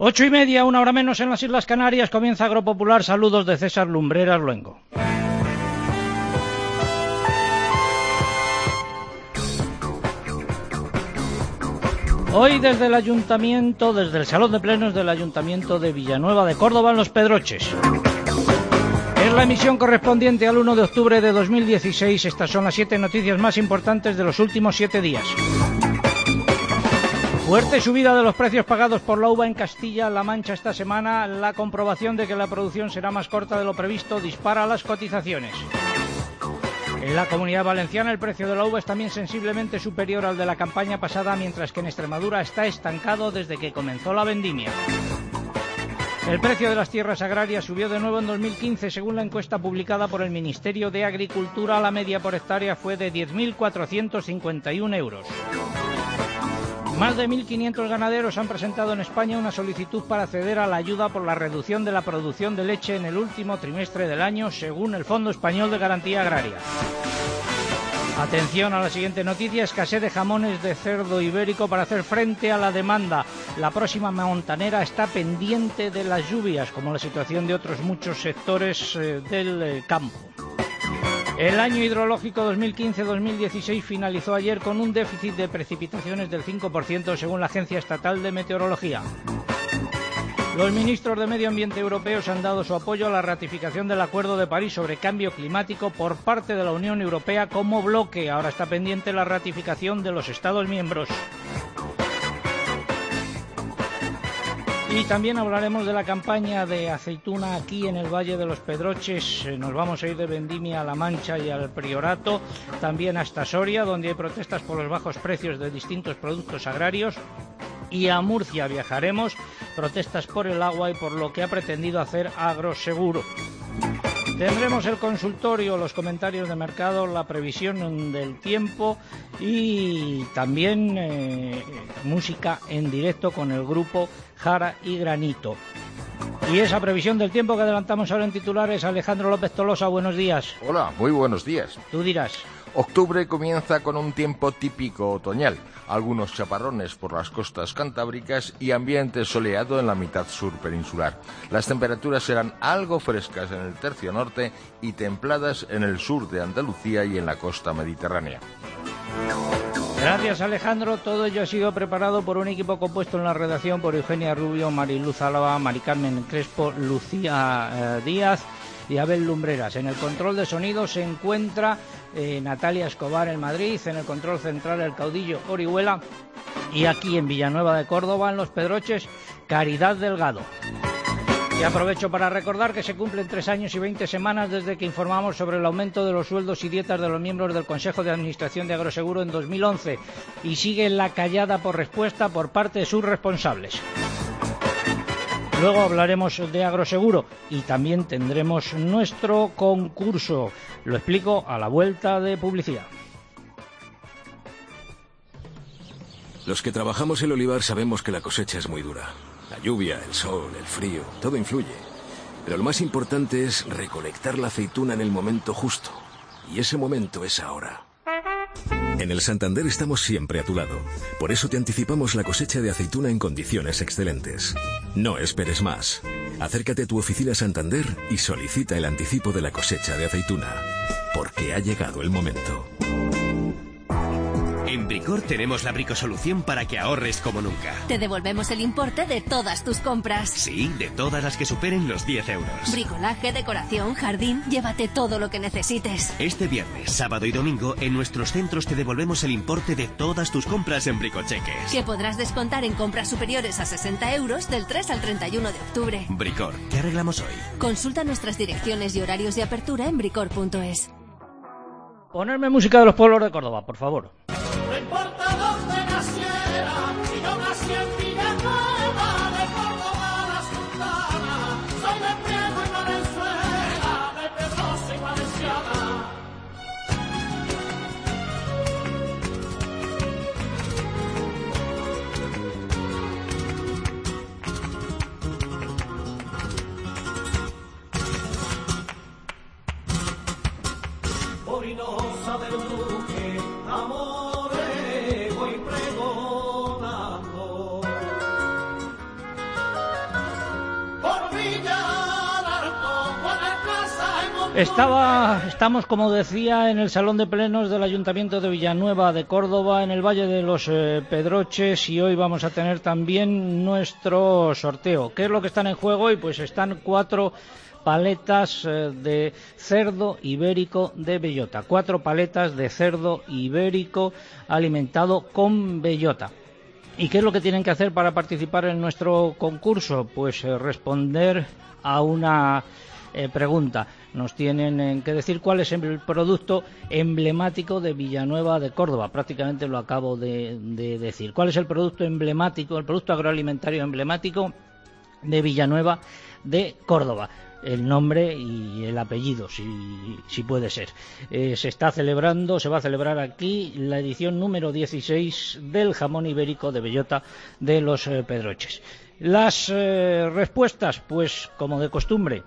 8:30, una hora menos en las Islas Canarias, comienza Agropopular. Saludos de César Lumbreras Luengo. Hoy desde el Salón de Plenos del Ayuntamiento de Villanueva de Córdoba, en Los Pedroches. Es la emisión correspondiente al 1 de octubre de 2016. Estas son las 7 noticias más importantes de los últimos 7 días. Fuerte subida de los precios pagados por la uva en Castilla-La Mancha esta semana. La comprobación de que la producción será más corta de lo previsto dispara las cotizaciones. En la Comunidad Valenciana el precio de la uva es también sensiblemente superior al de la campaña pasada, mientras que en Extremadura está estancado desde que comenzó la vendimia. El precio de las tierras agrarias subió de nuevo en 2015, según la encuesta publicada por el Ministerio de Agricultura. La media por hectárea fue de 10.451 euros. Más de 1.500 ganaderos han presentado en España una solicitud para acceder a la ayuda por la reducción de la producción de leche en el último trimestre del año, según el Fondo Español de Garantía Agraria. Atención a la siguiente noticia: escasez de jamones de cerdo ibérico para hacer frente a la demanda. La próxima montanera está pendiente de las lluvias, como la situación de otros muchos sectores del campo. El año hidrológico 2015-2016 finalizó ayer con un déficit de precipitaciones del 5%, según la Agencia Estatal de Meteorología. Los ministros de Medio Ambiente europeos han dado su apoyo a la ratificación del Acuerdo de París sobre cambio climático por parte de la Unión Europea como bloque. Ahora está pendiente la ratificación de los Estados miembros. Y también hablaremos de la campaña de aceituna aquí en el Valle de los Pedroches. Nos vamos a ir de Vendimia a La Mancha y al Priorato, también hasta Soria, donde hay protestas por los bajos precios de distintos productos agrarios. Y a Murcia viajaremos, protestas por el agua y por lo que ha pretendido hacer Agroseguro. Tendremos el consultorio, los comentarios de mercado, la previsión del tiempo y también música en directo con el grupo Jara y Granito. Y esa previsión del tiempo que adelantamos ahora en titulares, Alejandro López Tolosa, buenos días. Hola, muy buenos días. Tú dirás. Octubre comienza con un tiempo típico otoñal, algunos chaparrones por las costas cantábricas y ambiente soleado en la mitad sur peninsular. Las temperaturas serán algo frescas en el tercio norte y templadas en el sur de Andalucía y en la costa mediterránea. Gracias, Alejandro. Todo ello ha sido preparado por un equipo compuesto en la redacción por Eugenia Rubio, Mariluz Álava, Mari Carmen Crespo, Lucía Díaz y Abel Lumbreras. En el control de sonido se encuentra Natalia Escobar en Madrid, en el control central el caudillo Orihuela y aquí en Villanueva de Córdoba, en Los Pedroches, Caridad Delgado. Y aprovecho para recordar que se cumplen 3 años y 20 semanas desde que informamos sobre el aumento de los sueldos y dietas de los miembros del Consejo de Administración de Agroseguro en 2011 y sigue la callada por respuesta por parte de sus responsables. Luego hablaremos de Agroseguro y también tendremos nuestro concurso. Lo explico a la vuelta de publicidad. Los que trabajamos el olivar sabemos que la cosecha es muy dura. La lluvia, el sol, el frío, todo influye. Pero lo más importante es recolectar la aceituna en el momento justo. Y ese momento es ahora. En el Santander estamos siempre a tu lado. Por eso te anticipamos la cosecha de aceituna en condiciones excelentes. No esperes más. Acércate a tu oficina Santander y solicita el anticipo de la cosecha de aceituna. Porque ha llegado el momento. En Bricor tenemos la bricosolución para que ahorres como nunca. Te devolvemos el importe de todas tus compras. Sí, de todas las que superen los 10 euros. Bricolaje, decoración, jardín, llévate todo lo que necesites. Este viernes, sábado y domingo, en nuestros centros te devolvemos el importe de todas tus compras en Bricocheques. Que podrás descontar en compras superiores a 60 euros del 3 al 31 de octubre. Bricor, ¿qué arreglamos hoy? Consulta nuestras direcciones y horarios de apertura en bricor.es. Ponerme música de los pueblos de Córdoba, por favor. No importa dónde naciera, si yo nací en Villanueva de Córdoba la Sultana, soy de Priego y Valenzuela, de Pedrosa y Valenciana. Orinosa del Duque, amores voy pregonando. Estamos, como decía, en el Salón de Plenos del Ayuntamiento de Villanueva de Córdoba, en el Valle de los Pedroches, y hoy vamos a tener también nuestro sorteo. ¿Qué es lo que están en juego hoy? Pues están 4 paletas de cerdo ibérico de bellota. 4 paletas de cerdo ibérico alimentado con bellota. ¿Y qué es lo que tienen que hacer para participar en nuestro concurso? Pues responder a una pregunta. Nos tienen que decir cuál es el producto emblemático de Villanueva de Córdoba. Prácticamente lo acabo de decir. ¿Cuál es el producto emblemático, el producto agroalimentario emblemático de Villanueva de Córdoba? El nombre y el apellido, si puede ser. Se va a celebrar aquí la edición número 16 del jamón ibérico de bellota de los Pedroches. Las respuestas, pues como de costumbre,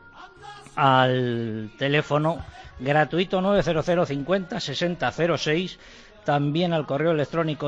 al teléfono gratuito 900 50 60 06, también al correo electrónico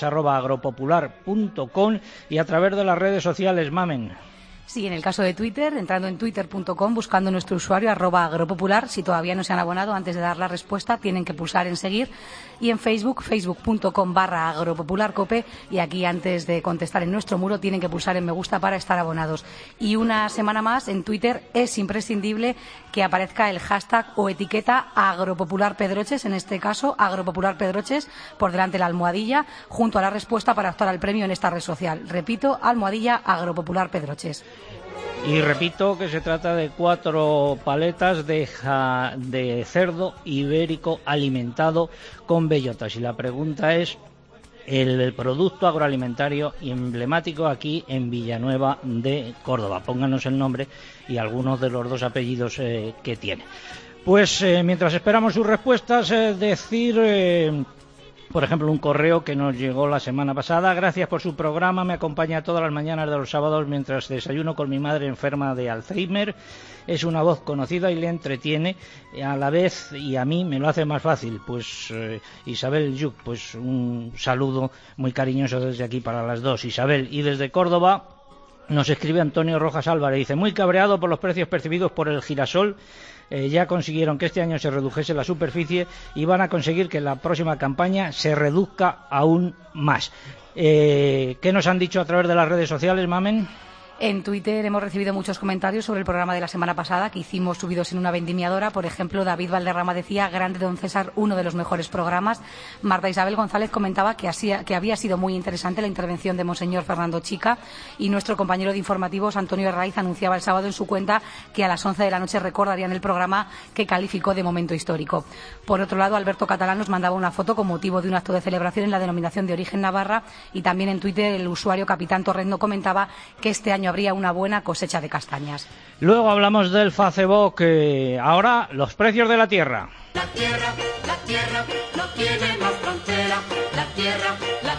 oyentes@agropopular.com y a través de las redes sociales, Mamen. Sí, en el caso de Twitter, entrando en twitter.com, buscando nuestro usuario @agropopular. Si todavía no se han abonado, antes de dar la respuesta, tienen que pulsar en seguir. Y en Facebook, facebook.com/agropopularcope. Y aquí, antes de contestar en nuestro muro, tienen que pulsar en me gusta para estar abonados. Y una semana más, en Twitter es imprescindible que aparezca el hashtag o etiqueta agropopularpedroches, en este caso, agropopularpedroches, por delante de la almohadilla, junto a la respuesta para optar al premio en esta red social. Repito, almohadilla agropopularpedroches. Y repito que se trata de 4 paletas de cerdo ibérico alimentado con bellotas. Y la pregunta es el producto agroalimentario emblemático aquí en Villanueva de Córdoba. Pónganos el nombre y algunos de los 2 apellidos que tiene. Pues mientras esperamos sus respuestas, decir... por ejemplo, un correo que nos llegó la semana pasada. Gracias por su programa. Me acompaña todas las mañanas de los sábados mientras desayuno con mi madre enferma de Alzheimer. Es una voz conocida y le entretiene a la vez, y a mí me lo hace más fácil. Pues Isabel Yuc, pues un saludo muy cariñoso desde aquí para las 2. Isabel, y desde Córdoba nos escribe Antonio Rojas Álvarez. Dice, muy cabreado por los precios percibidos por el girasol. Ya consiguieron que este año se redujese la superficie y van a conseguir que la próxima campaña se reduzca aún más. ¿Qué nos han dicho a través de las redes sociales, Mamen? En Twitter hemos recibido muchos comentarios sobre el programa de la semana pasada que hicimos subidos en una vendimiadora. Por ejemplo, David Valderrama decía, grande Don César, uno de los mejores programas. Marta Isabel González comentaba que había sido muy interesante la intervención de Monseñor Fernando Chica, y nuestro compañero de informativos, Antonio Herraiz, anunciaba el sábado en su cuenta que a las 11 de la noche recordarían el programa que calificó de momento histórico. Por otro lado, Alberto Catalán nos mandaba una foto con motivo de un acto de celebración en la denominación de origen Navarra, y también en Twitter el usuario Capitán Torrendo comentaba que este año habría una buena cosecha de castañas. Luego hablamos del Facebook. Ahora, los precios de la tierra. La tierra no tiene más frontera. La tierra.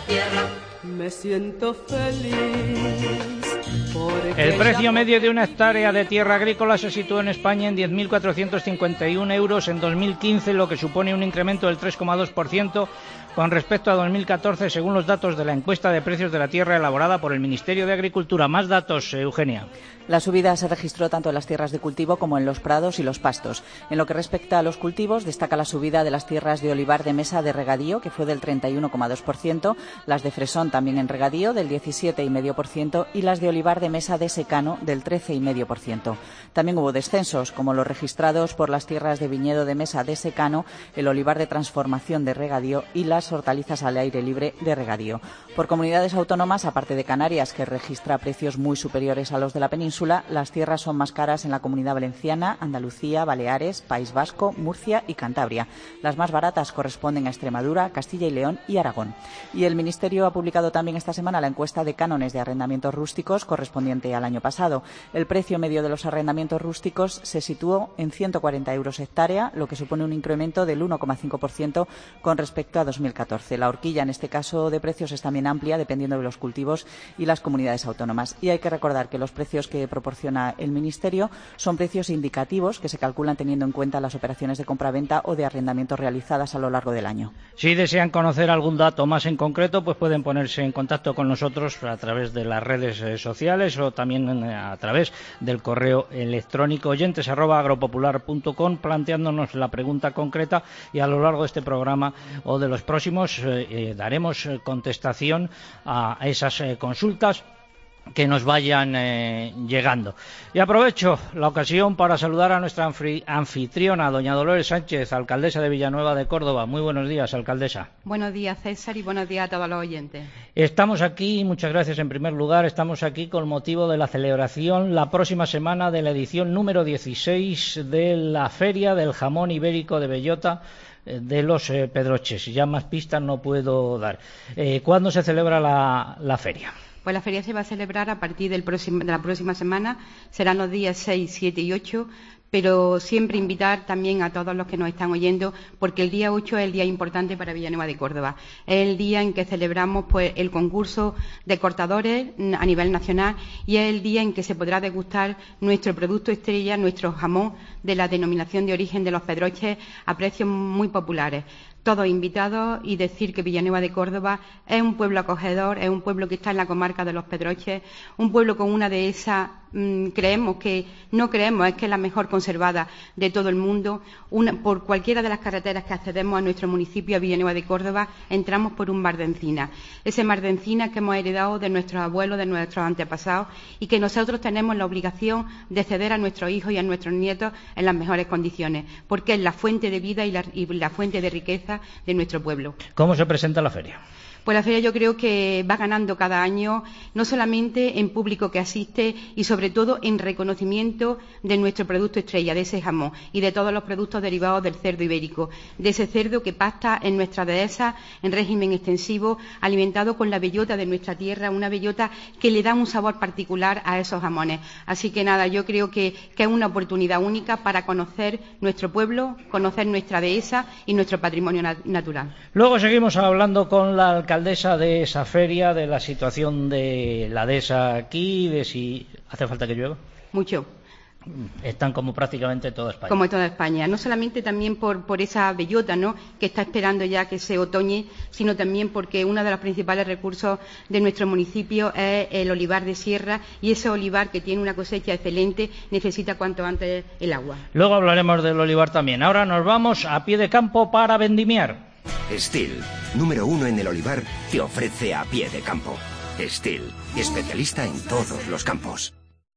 Me siento feliz. El precio medio de una hectárea de tierra agrícola se situó en España en 10.451 euros en 2015, lo que supone un incremento del 3,2% con respecto a 2014, según los datos de la encuesta de precios de la tierra elaborada por el Ministerio de Agricultura. Más datos, Eugenia. La subida se registró tanto en las tierras de cultivo como en los prados y los pastos. En lo que respecta a los cultivos, destaca la subida de las tierras de olivar de mesa de regadío, que fue del 31,2%, las de fresón también en regadío del 17,5% y las de olivar de mesa de secano del 13,5%. También hubo descensos, como los registrados por las tierras de viñedo de mesa de secano, el olivar de transformación de regadío y las hortalizas al aire libre de regadío. Por comunidades autónomas, aparte de Canarias, que registra precios muy superiores a los de la península, las tierras son más caras en la Comunidad Valenciana, Andalucía, Baleares, País Vasco, Murcia y Cantabria. Las más baratas corresponden a Extremadura, Castilla y León y Aragón. Y el Ministerio ha publicado también esta semana la encuesta de cánones de arrendamientos rústicos correspondiente al año pasado. El precio medio de los arrendamientos rústicos se situó en 140 euros hectárea, lo que supone un incremento del 1,5% con respecto a 2014. La horquilla, en este caso de precios, es también amplia, dependiendo de los cultivos y las comunidades autónomas. Y hay que recordar que los precios que proporciona el Ministerio son precios indicativos que se calculan teniendo en cuenta las operaciones de compraventa o de arrendamiento realizadas a lo largo del año. Si desean conocer algún dato más en concreto, pues pueden ponerse en contacto con nosotros a través de las redes sociales. sociales o también a través del correo electrónico oyentes@agropopular.com, planteándonos la pregunta concreta, y a lo largo de este programa o de los próximos daremos contestación a esas consultas que nos vayan llegando. Y aprovecho la ocasión para saludar a nuestra anfitriona, doña Dolores Sánchez, alcaldesa de Villanueva de Córdoba. Muy buenos días, alcaldesa. Buenos días, César, y buenos días a todos los oyentes. Estamos aquí, muchas gracias en primer lugar, estamos aquí con motivo de la celebración la próxima semana de la edición número 16 de la Feria del Jamón Ibérico de Bellota de los Pedroches. Ya más pistas no puedo dar. ¿Cuándo se celebra la feria? Pues la feria se va a celebrar a partir de la próxima semana, serán los días 6, 7 y 8, pero siempre invitar también a todos los que nos están oyendo, porque el día 8 es el día importante para Villanueva de Córdoba. Es el día en que celebramos pues el concurso de cortadores a nivel nacional, y es el día en que se podrá degustar nuestro producto estrella, nuestro jamón de la denominación de origen de los Pedroches, a precios muy populares. Todos invitados, y decir que Villanueva de Córdoba es un pueblo acogedor, es un pueblo que está en la comarca de los Pedroches, un pueblo con una dehesa, es que es la mejor conservada de todo el mundo. Por cualquiera de las carreteras que accedemos a nuestro municipio, a Villanueva de Córdoba, entramos por un mar de encina. Ese mar de encina que hemos heredado de nuestros abuelos, de nuestros antepasados, y que nosotros tenemos la obligación de ceder a nuestros hijos y a nuestros nietos en las mejores condiciones, porque es la fuente de vida y la fuente de riqueza de nuestro pueblo. ¿Cómo se presenta la feria? Pues la feria yo creo que va ganando cada año, no solamente en público que asiste, y sobre todo en reconocimiento de nuestro producto estrella, de ese jamón y de todos los productos derivados del cerdo ibérico, de ese cerdo que pasta en nuestra dehesa en régimen extensivo, alimentado con la bellota de nuestra tierra, una bellota que le da un sabor particular a esos jamones. Así que nada, yo creo que es una oportunidad única para conocer nuestro pueblo, conocer nuestra dehesa y nuestro patrimonio natural. Luego seguimos hablando con la alcaldesa de esa feria, de la situación de la dehesa aquí, de si hace falta que llueva. Mucho. Están como prácticamente toda España. Como toda España, no solamente también por esa bellota, ¿no?, que está esperando ya que se otoñe, sino también porque uno de los principales recursos de nuestro municipio es el olivar de sierra, y ese olivar, que tiene una cosecha excelente, necesita cuanto antes el agua. Luego hablaremos del olivar también. Ahora nos vamos a pie de campo para vendimiar. Steel, número 1 en el olivar, te ofrece a pie de campo. Steel, especialista en todos los campos.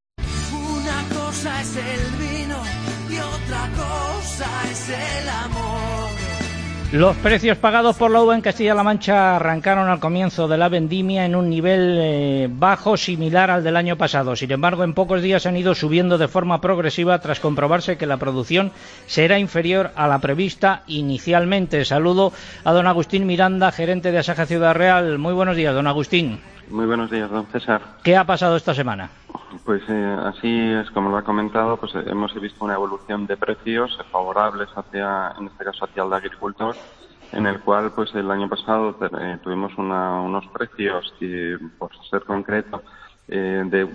Una cosa es el vino y otra cosa es el amor. Los precios pagados por la uva en Castilla-La Mancha arrancaron al comienzo de la vendimia en un nivel bajo, similar al del año pasado. Sin embargo, en pocos días han ido subiendo de forma progresiva tras comprobarse que la producción será inferior a la prevista inicialmente. Saludo a don Agustín Miranda, gerente de Asaja Ciudad Real. Muy buenos días, don Agustín. Muy buenos días, don César. ¿Qué ha pasado esta semana? Pues así es como lo ha comentado, pues hemos visto una evolución de precios favorables en este caso hacia el agricultor, en el cual pues el año pasado tuvimos unos precios que, por ser concreto, de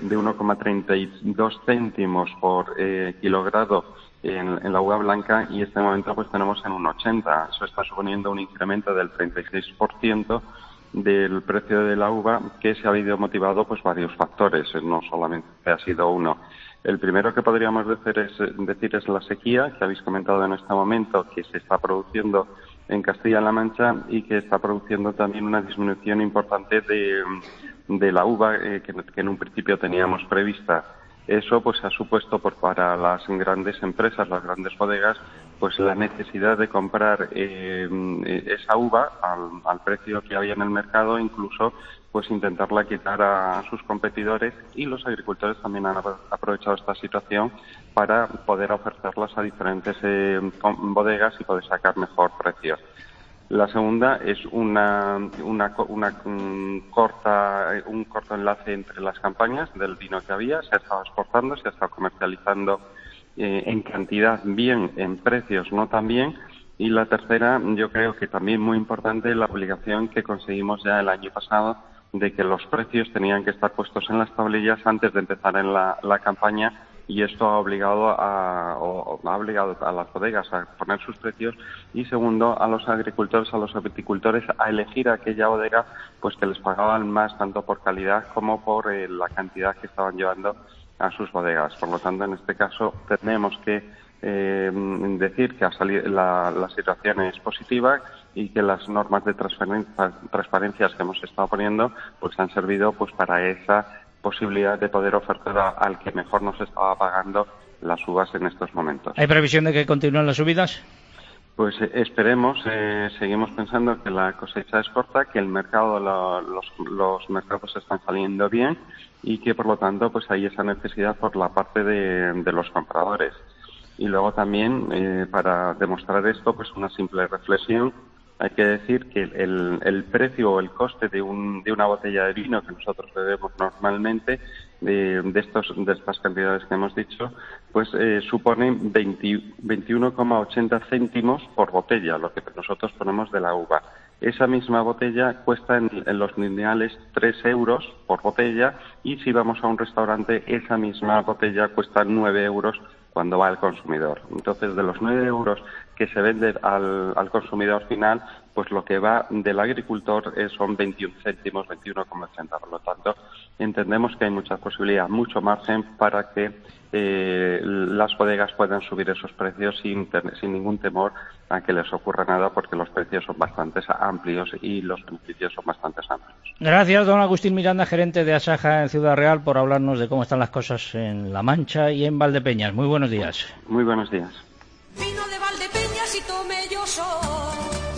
1,32 céntimos por kilogrado en la uva blanca, y este momento pues tenemos en 1,80. Eso está suponiendo un incremento del 36% del precio de la uva, que se ha habido motivado pues varios factores, no solamente ha sido uno. El primero que podríamos decir es la sequía, que habéis comentado en este momento, que se está produciendo en Castilla-La Mancha y que está produciendo también una disminución importante de la uva que en un principio teníamos prevista. Eso pues ha supuesto para las grandes empresas, las grandes bodegas, pues la necesidad de comprar esa uva al precio que había en el mercado, incluso pues intentarla quitar a sus competidores, y los agricultores también han aprovechado esta situación para poder ofertarlas a diferentes bodegas y poder sacar mejor precio. La segunda es un corto enlace entre las campañas del vino que había. Se ha estado exportando, se ha estado comercializando en cantidad bien, en precios no tan bien. Y la tercera, yo creo que también muy importante, la obligación que conseguimos ya el año pasado de que los precios tenían que estar puestos en las tablillas antes de empezar en la campaña, y esto ha obligado a las bodegas a poner sus precios, y segundo, a los agricultores, a los viticultores, a elegir aquella bodega pues que les pagaban más tanto por calidad como por la cantidad que estaban llevando a sus bodegas. Por lo tanto, en este caso tenemos que decir que la situación es positiva y que las normas de transparencias que hemos estado poniendo pues han servido pues para esa posibilidad de poder ofertar al que mejor nos estaba pagando las uvas en estos momentos. ¿Hay previsión de que continúen las subidas? Pues esperemos, seguimos pensando que la cosecha es corta, que el mercado, los mercados están saliendo bien y que por lo tanto pues hay esa necesidad por la parte de los compradores. Y luego también, para demostrar esto, pues una simple reflexión, hay que decir que el precio o el coste de una botella de vino que nosotros bebemos normalmente, de estas cantidades que hemos dicho, pues supone 21,80 céntimos por botella, lo que nosotros ponemos de la uva. Esa misma botella cuesta en los lineales 3 euros por botella, y si vamos a un restaurante, esa misma botella cuesta 9 euros cuando va al consumidor. Entonces, de los 9 euros que se venden al consumidor final, pues lo que va del agricultor son 21 céntimos, 21,80. Por lo tanto, entendemos que hay mucha posibilidad, mucho margen para que las bodegas puedan subir esos precios sin ningún temor a que les ocurra nada, porque los precios son bastante amplios y los beneficios son bastante amplios. Gracias, don Agustín Miranda, gerente de Asaja en Ciudad Real, por hablarnos de cómo están las cosas en La Mancha y en Valdepeñas. Muy buenos días. Muy buenos días. Vino de Valdepeñas y tomé yo sol.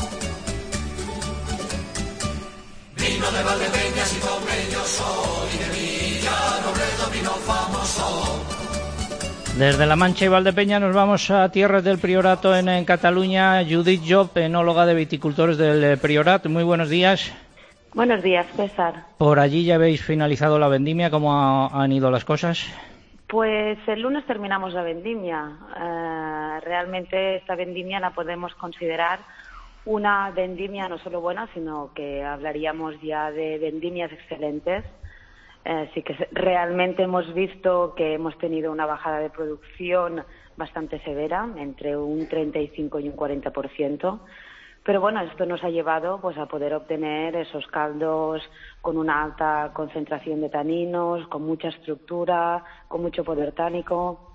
Vino de Valdepeñas y tomé yo sol, y de Villarrobledo vino famoso. Desde La Mancha y Valdepeñas nos vamos a tierras del Priorato en Cataluña. Judith Job, enóloga de viticultores del Priorat. Muy buenos días. Buenos días, César. ¿Por allí ya habéis finalizado la vendimia? ¿Cómo han ido las cosas? Pues el lunes terminamos la vendimia. Realmente esta vendimia la podemos considerar una vendimia no solo buena, sino que hablaríamos ya de vendimias excelentes. Sí que realmente hemos visto que hemos tenido una bajada de producción bastante severa, entre un 35 y un 40%. Pero bueno, esto nos ha llevado pues a poder obtener esos caldos con una alta concentración de taninos, con mucha estructura, con mucho poder tánico,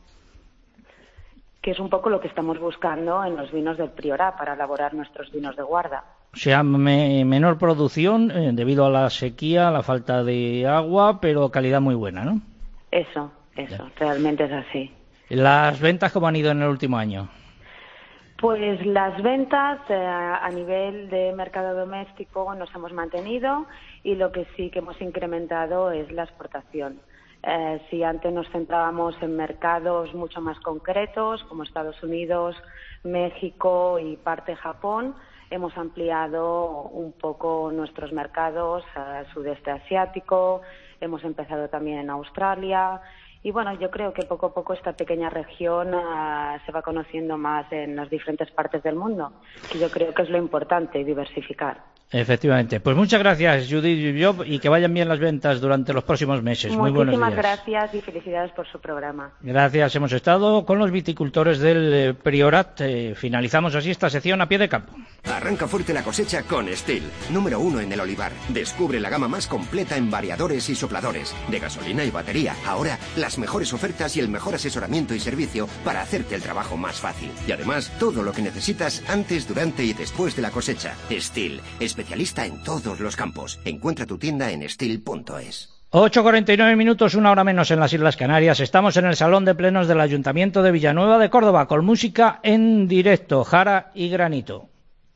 que es un poco lo que estamos buscando en los vinos del Priorat para elaborar nuestros vinos de guarda. O sea, menor producción debido a la sequía, a la falta de agua, pero calidad muy buena, ¿no? Eso, realmente es así. ¿Las ventas cómo han ido en el último año? Pues las ventas a nivel de mercado doméstico nos hemos mantenido, y lo que sí que hemos incrementado es la exportación. Si antes nos centrábamos en mercados mucho más concretos, como Estados Unidos, México y parte de Japón, hemos ampliado un poco nuestros mercados al sudeste asiático, hemos empezado también en Australia. Y bueno, yo creo que poco a poco esta pequeña región se va conociendo más en las diferentes partes del mundo, que yo creo que es lo importante, diversificar. Efectivamente. Pues muchas gracias, Judith Job, y que vayan bien las ventas durante los próximos meses. Muy buenos días. Muchísimas gracias y felicidades por su programa. Gracias. Hemos estado con los viticultores del Priorat. Finalizamos así esta sección a pie de campo. Arranca fuerte la cosecha con Stihl, número 1 en el olivar. Descubre la gama más completa en variadores y sopladores, de gasolina y batería. Ahora, las mejores ofertas y el mejor asesoramiento y servicio para hacerte el trabajo más fácil. Y además, todo lo que necesitas antes, durante y después de la cosecha. Stihl, especialista en todos los campos. Encuentra tu tienda en stihl.es. 8:49 minutos, una hora menos en las Islas Canarias. Estamos en el Salón de Plenos del Ayuntamiento de Villanueva de Córdoba, con música en directo, Jara y Granito.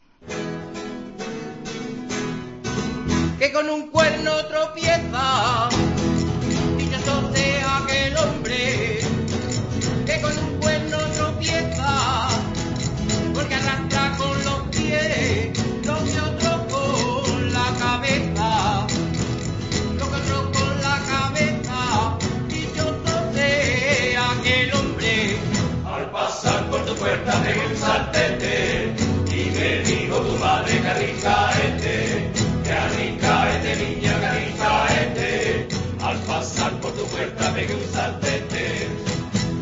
Que con un cuerno tropieza, dichoso sea aquel hombre, que con un cuerno tropieza, porque arrastra con los pies lo que otro con la cabeza, lo que otro con la cabeza, dichoso sea aquel hombre. Al pasar por tu puerta pegué un saltete y me dijo tu madre que rica niña, que rica al pasar por tu puerta pegué un saltete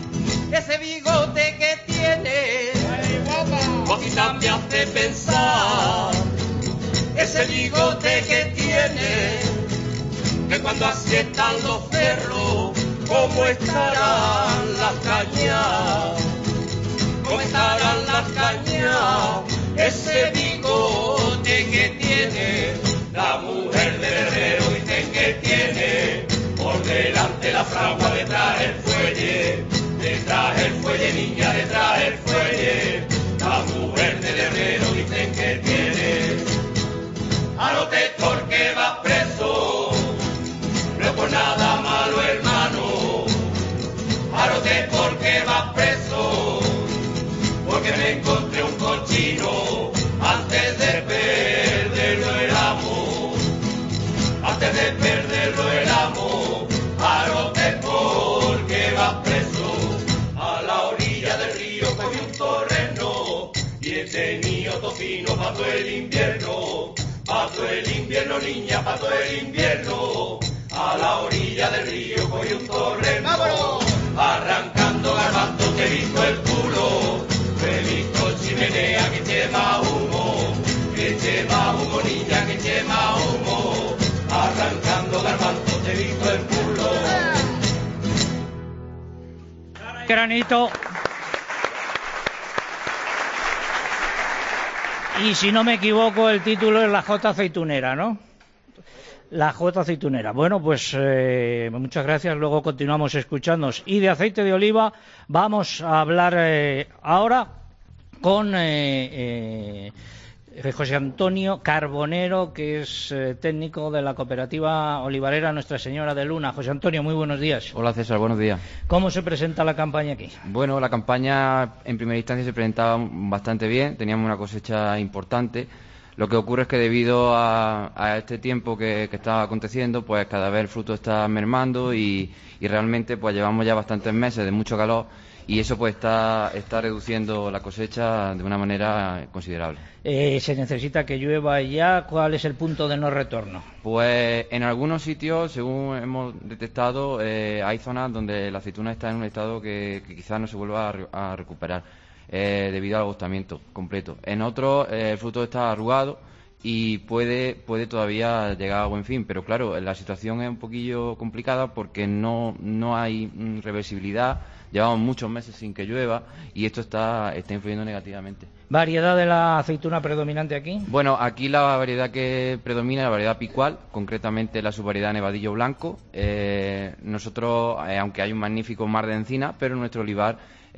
ese bigote que tiene, cosita me hace pensar. Ese bigote que tiene, que cuando asientan los perros, ¿cómo estarán las cañas? ¿Cómo estarán las cañas? Ese bigote que tiene, la mujer del herrero dicen que tiene, por delante la fragua, detrás el fuelle, niña, detrás el fuelle, la mujer del herrero dicen que tiene. A lo tector que va preso, no por nada malo, hermano. A lo tector que va preso, porque me encontré un cochino antes de perderlo el amo. Antes de perderlo el amo, a lo tector que va preso, a la orilla del río cogí un torreno y he tenido tocino para todo el invierno. Pa' todo el invierno, niña, pa' todo el invierno. A la orilla del río cogí un torreno. ¡Vámonos! Arrancando garbanzos te he visto el culo. He visto chimenea que lleva humo. Que lleva humo, niña, que lleva humo. Arrancando garbanzos te he visto el culo. Granito. Y si no me equivoco, el título es La Jota Aceitunera, ¿no? La Jota Aceitunera. Bueno, pues muchas gracias. Luego continuamos escuchándonos. Y de aceite de oliva vamos a hablar ahora con José Antonio Carbonero, que es técnico de la cooperativa olivarera Nuestra Señora de Luna. José Antonio, muy buenos días. Hola César, buenos días. ¿Cómo se presenta la campaña aquí? Bueno, la campaña en primera instancia se presentaba bastante bien, teníamos una cosecha importante. Lo que ocurre es que debido a este tiempo que está aconteciendo, pues cada vez el fruto está mermando y realmente pues llevamos ya bastantes meses de mucho calor y eso pues está reduciendo la cosecha de una manera considerable. ¿Se necesita que llueva ya? ¿Cuál es el punto de no retorno? Pues en algunos sitios, según hemos detectado, hay zonas donde la aceituna está en un estado que quizás no se vuelva a recuperar debido al agotamiento completo. En otros el fruto está arrugado y puede todavía llegar a buen fin, pero claro, la situación es un poquillo complicada porque no hay reversibilidad. Llevamos muchos meses sin que llueva y esto está influyendo negativamente. ¿Variedad de la aceituna predominante aquí? Bueno, aquí la variedad que predomina es la variedad picual, concretamente la subvariedad Nevadillo Blanco. Nosotros, aunque hay un magnífico mar de encina, pero nuestro olivar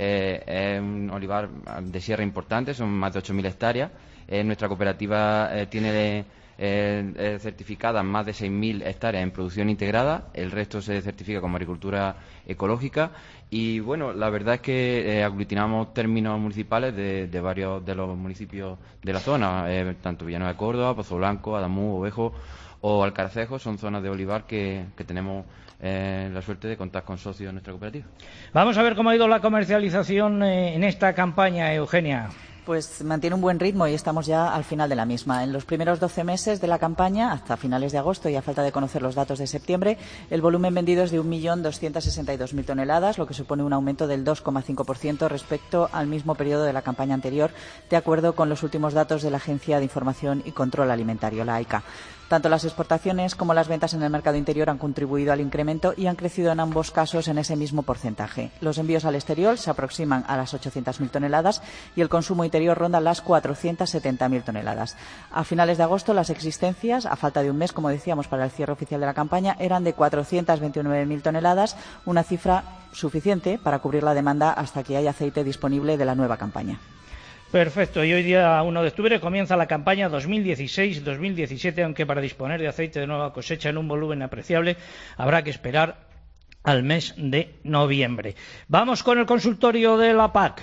es un olivar de sierra importante, son más de 8.000 hectáreas. Nuestra cooperativa tiene certificadas más de 6.000 hectáreas en producción integrada, el resto se certifica como agricultura ecológica y bueno, la verdad es que aglutinamos términos municipales de varios de los municipios de la zona, tanto Villanueva de Córdoba, Pozo Blanco, Adamú, Ovejo o Alcaracejo, son zonas de olivar que tenemos la suerte de contar con socios en nuestra cooperativa. Vamos a ver cómo ha ido la comercialización en esta campaña, Eugenia. Pues mantiene un buen ritmo y estamos ya al final de la misma. En los primeros 12 meses de la campaña, hasta finales de agosto y a falta de conocer los datos de septiembre, el volumen vendido es de 1.262.000 toneladas, lo que supone un aumento del 2,5% respecto al mismo periodo de la campaña anterior, de acuerdo con los últimos datos de la Agencia de Información y Control Alimentario, la AICA. Tanto las exportaciones como las ventas en el mercado interior han contribuido al incremento y han crecido en ambos casos en ese mismo porcentaje. Los envíos al exterior se aproximan a las 800.000 toneladas y el consumo interior ronda las 470.000 toneladas. A finales de agosto, las existencias, a falta de un mes, como decíamos, para el cierre oficial de la campaña, eran de 429.000 toneladas, una cifra suficiente para cubrir la demanda hasta que haya aceite disponible de la nueva campaña. Perfecto, y hoy día 1 de octubre comienza la campaña 2016-2017, aunque para disponer de aceite de nueva cosecha en un volumen apreciable habrá que esperar al mes de noviembre. Vamos con el consultorio de la PAC.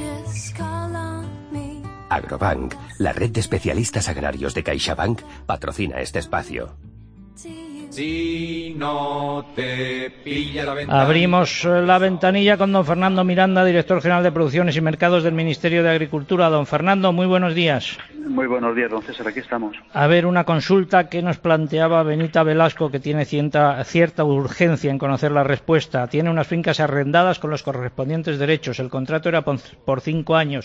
Agrobank, la red de especialistas agrarios de CaixaBank, patrocina este espacio. Si no te pilla la ventanilla. Abrimos la ventanilla con don Fernando Miranda, director general de Producciones y Mercados del Ministerio de Agricultura. Don Fernando, muy buenos días. Muy buenos días, don César, aquí estamos. A ver, una consulta que nos planteaba Benita Velasco, que tiene cierta urgencia en conocer la respuesta. Tiene unas fincas arrendadas con los correspondientes derechos. El contrato era por 5 años.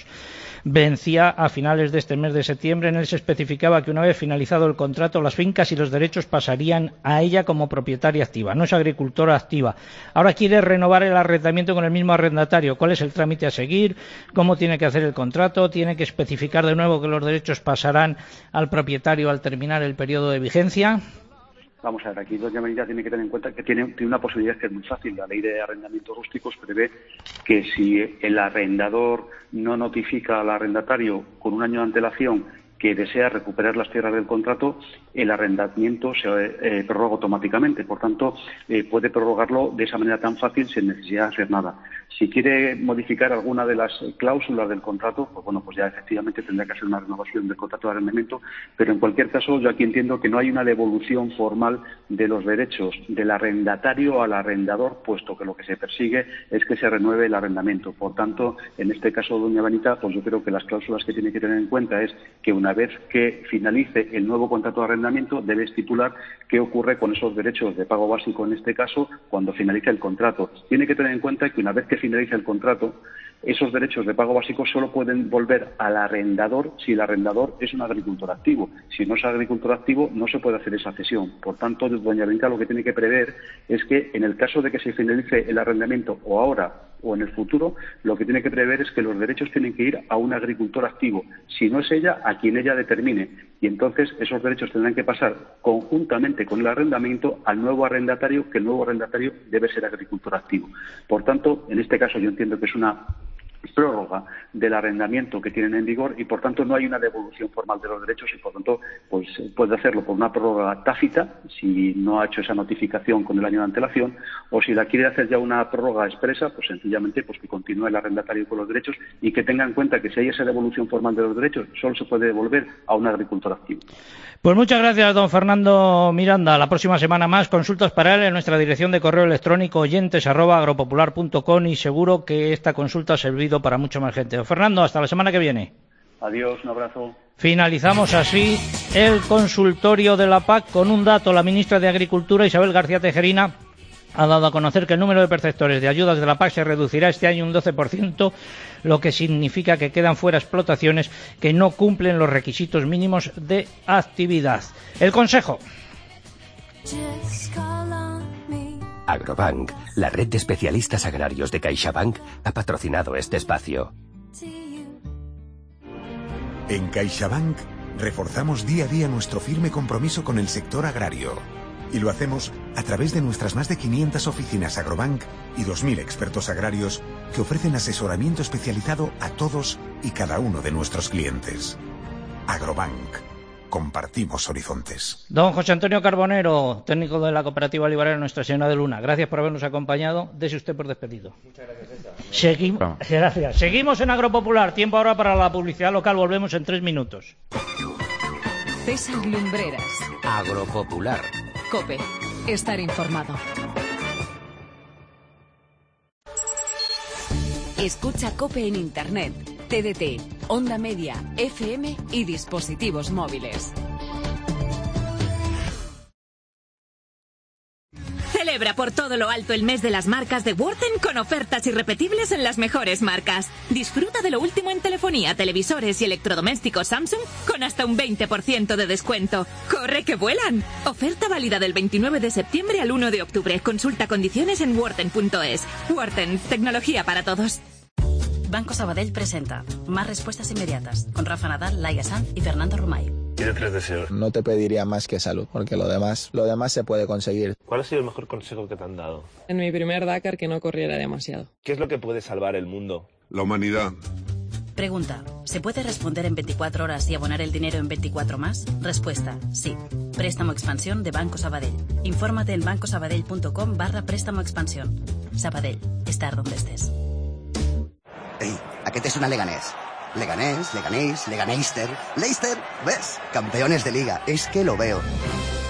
Vencía a finales de este mes de septiembre. En él se especificaba que una vez finalizado el contrato, las fincas y los derechos pasarían a ella como propietaria activa. No es agricultora activa. Ahora quiere renovar el arrendamiento con el mismo arrendatario. ¿Cuál es el trámite a seguir? ¿Cómo tiene que hacer el contrato? ¿Tiene que especificar de nuevo que los derechos pasarán al propietario al terminar el periodo de vigencia? Vamos a ver, aquí doña Benita tiene que tener en cuenta que tiene una posibilidad que es muy fácil. La ley de arrendamientos rústicos prevé que si el arrendador no notifica al arrendatario con un año de antelación que desea recuperar las tierras del contrato, el arrendamiento se prorroga automáticamente. Por tanto, puede prorrogarlo de esa manera tan fácil sin necesidad de hacer nada. Si quiere modificar alguna de las cláusulas del contrato, pues bueno, pues ya efectivamente tendrá que hacer una renovación del contrato de arrendamiento, pero en cualquier caso yo aquí entiendo que no hay una devolución formal de los derechos del arrendatario al arrendador, puesto que lo que se persigue es que se renueve el arrendamiento. Por tanto, en este caso, doña Benita, pues yo creo que las cláusulas que tiene que tener en cuenta es que una vez que finalice el nuevo contrato de arrendamiento, debe estipular qué ocurre con esos derechos de pago básico, en este caso, cuando finalice el contrato. Tiene que tener en cuenta que una vez que finalice el contrato, esos derechos de pago básico solo pueden volver al arrendador si el arrendador es un agricultor activo. Si no es agricultor activo, no se puede hacer esa cesión. Por tanto, doña Benita lo que tiene que prever es que en el caso de que se finalice el arrendamiento o ahora o en el futuro, lo que tiene que prever es que los derechos tienen que ir a un agricultor activo. Si no es ella, a quien ella determine. Y entonces esos derechos tendrán que pasar conjuntamente con el arrendamiento al nuevo arrendatario, que el nuevo arrendatario debe ser agricultor activo. Por tanto, en este caso yo entiendo que es una prórroga del arrendamiento que tienen en vigor y por tanto no hay una devolución formal de los derechos y por tanto pues puede hacerlo por una prórroga tácita si no ha hecho esa notificación con el año de antelación, o si la quiere hacer ya una prórroga expresa, pues sencillamente pues que continúe el arrendatario con los derechos y que tenga en cuenta que si hay esa devolución formal de los derechos solo se puede devolver a un agricultor activo. Pues muchas gracias, don Fernando Miranda. La próxima semana más consultas para él en nuestra dirección de correo electrónico oyentes@agropopular.com y seguro que esta consulta ha servido para mucha más gente. Don Fernando, hasta la semana que viene. Adiós, un abrazo. Finalizamos así el consultorio de la PAC con un dato. La ministra de Agricultura, Isabel García Tejerina, ha dado a conocer que el número de perceptores de ayudas de la PAC se reducirá este año un 12%, lo que significa que quedan fuera explotaciones que no cumplen los requisitos mínimos de actividad. El consejo. Agrobank, la red de especialistas agrarios de CaixaBank, ha patrocinado este espacio. En CaixaBank reforzamos día a día nuestro firme compromiso con el sector agrario. Y lo hacemos a través de nuestras más de 500 oficinas Agrobank y 2.000 expertos agrarios que ofrecen asesoramiento especializado a todos y cada uno de nuestros clientes. Agrobank. Compartimos horizontes. Don José Antonio Carbonero, técnico de la Cooperativa Olivarera Nuestra Señora de Luna, gracias por habernos acompañado. Dese usted por despedido. Muchas gracias, César. Gracias. Seguimos en Agropopular. Tiempo ahora para la publicidad local. Volvemos en 3 minutos. César Lumbreras. Agropopular. COPE. Estar informado. Escucha COPE en Internet, TDT, Onda Media, FM y dispositivos móviles. Celebra por todo lo alto el mes de las marcas de Worten con ofertas irrepetibles en las mejores marcas. Disfruta de lo último en telefonía, televisores y electrodomésticos Samsung con hasta un 20% de descuento. ¡Corre que vuelan! Oferta válida del 29 de septiembre al 1 de octubre. Consulta condiciones en worten.es. Worten, tecnología para todos. Banco Sabadell presenta Más respuestas inmediatas con Rafa Nadal, Laia Sanz y Fernando Romay. Tiene 3 deseos. No te pediría más que salud, porque lo demás se puede conseguir. ¿Cuál ha sido el mejor consejo que te han dado? En mi primer Dakar, que no corriera demasiado. ¿Qué es lo que puede salvar el mundo? La humanidad. Pregunta, ¿se puede responder en 24 horas y abonar el dinero en 24 más? Respuesta, sí. Préstamo Expansión de Banco Sabadell. Infórmate en bancosabadell.com/préstamo expansión. Sabadell, estar donde estés. Ei, aquest és una Leganés. Leganés, Leganés, Leganeister, Leicester, ¿ves? Campeones de liga, es que lo veo.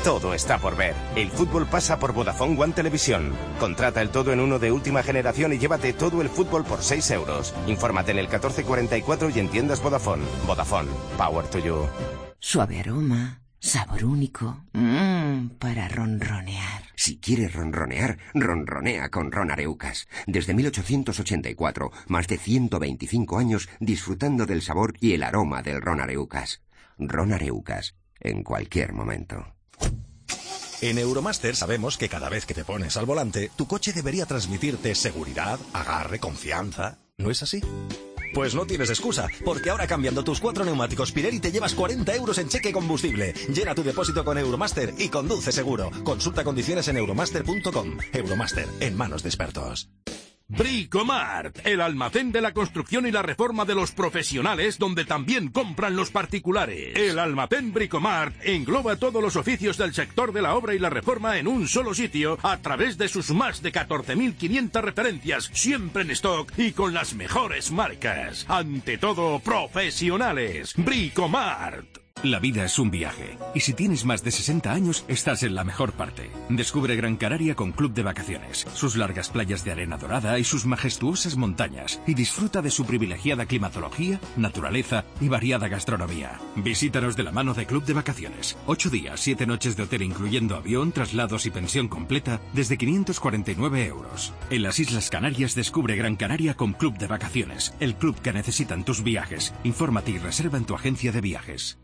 todo está por ver. El fútbol pasa por Vodafone One Televisión. Contrata el todo en uno de última generación y llévate todo el fútbol por 6 euros. Infórmate en el 1444 y en tiendas Vodafone. Vodafone. Power to you. Suave aroma, sabor único. Para ronronear. Si quieres ronronear, ronronea con Ron Areucas. Desde 1884, más de 125 años disfrutando del sabor y el aroma del Ron Areucas. Ron Areucas, en cualquier momento. En Euromaster sabemos que cada vez que te pones al volante, tu coche debería transmitirte seguridad, agarre, confianza. ¿No es así? Pues no tienes excusa, porque ahora cambiando tus 4 neumáticos Pirelli te llevas 40 euros en cheque combustible. Llena tu depósito con Euromaster y conduce seguro. Consulta condiciones en euromaster.com. Euromaster, en manos de expertos. Bricomart, el almacén de la construcción y la reforma de los profesionales, donde también compran los particulares. El almacén Bricomart engloba todos los oficios del sector de la obra y la reforma en un solo sitio, a través de sus más de 14.500 referencias, siempre en stock y con las mejores marcas. Ante todo, profesionales. Bricomart. La vida es un viaje, y si tienes más de 60 años, estás en la mejor parte. Descubre Gran Canaria con Club de Vacaciones, sus largas playas de arena dorada y sus majestuosas montañas, y disfruta de su privilegiada climatología, naturaleza y variada gastronomía. Visítanos de la mano de Club de Vacaciones. 8 días, 7 noches de hotel incluyendo avión, traslados y pensión completa desde 549 euros. En las Islas Canarias descubre Gran Canaria con Club de Vacaciones, el club que necesitan tus viajes. Infórmate y reserva en tu agencia de viajes.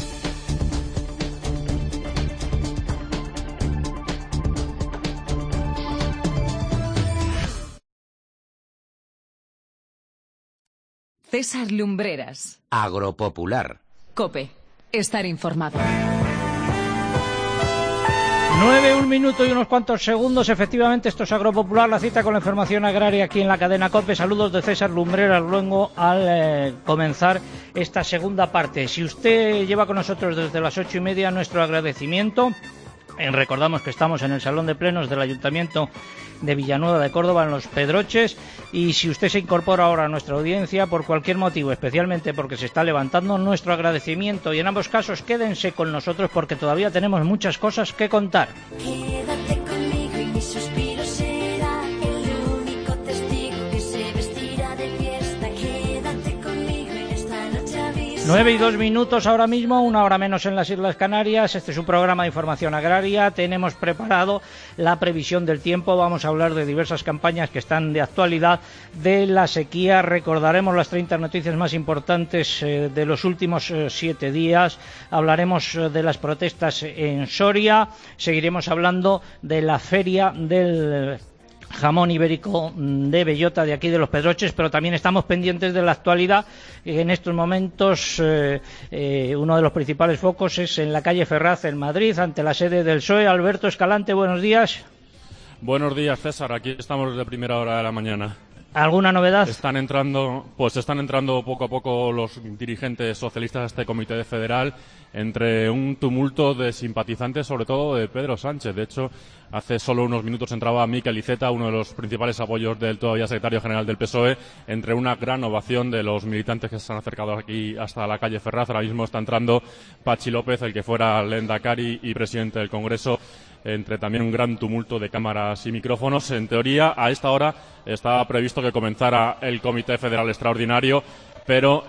César Lumbreras. Agropopular. COPE. Estar informado. 9, 1 minuto y unos cuantos segundos. Efectivamente, esto es Agropopular, la cita con la información agraria aquí en la cadena COPE. Saludos de César Lumbreras luego al comenzar esta segunda parte. Si usted lleva con nosotros desde las 8:30, nuestro agradecimiento. Recordamos que estamos en el Salón de Plenos del Ayuntamiento de Villanueva de Córdoba, en Los Pedroches, y si usted se incorpora ahora a nuestra audiencia por cualquier motivo, especialmente porque se está levantando, nuestro agradecimiento, y en ambos casos quédense con nosotros porque todavía tenemos muchas cosas que contar. Quédate conmigo y mi suspiro será el único testigo que se vestirá de fiesta. Quédate conmigo en esta noche avisaré. 9 y 2 minutos ahora mismo, 1 hora menos en las Islas Canarias. Este es un programa de información agraria. Tenemos preparado la previsión del tiempo. Vamos a hablar de diversas campañas que están de actualidad, de la sequía. Recordaremos las 30 noticias más importantes de los últimos 7 días. Hablaremos de las protestas en Soria. Seguiremos hablando de la feria del jamón ibérico de bellota de aquí de Los Pedroches, pero también estamos pendientes de la actualidad. En estos momentos uno de los principales focos es en la calle Ferraz en Madrid, ante la sede del PSOE. Alberto Escalante, buenos días. Buenos días, César. Aquí estamos desde primera hora de la mañana. ¿Alguna novedad? Están entrando poco a poco los dirigentes socialistas a este comité federal, entre un tumulto de simpatizantes, sobre todo de Pedro Sánchez. De hecho, hace solo unos minutos entraba Mikel Iceta, uno de los principales apoyos del todavía secretario general del PSOE, entre una gran ovación de los militantes que se han acercado aquí hasta la calle Ferraz. Ahora mismo está entrando Patxi López, el que fuera lehendakari y presidente del Congreso, entre también un gran tumulto de cámaras y micrófonos. En teoría, a esta hora estaba previsto que comenzara el Comité Federal Extraordinario, pero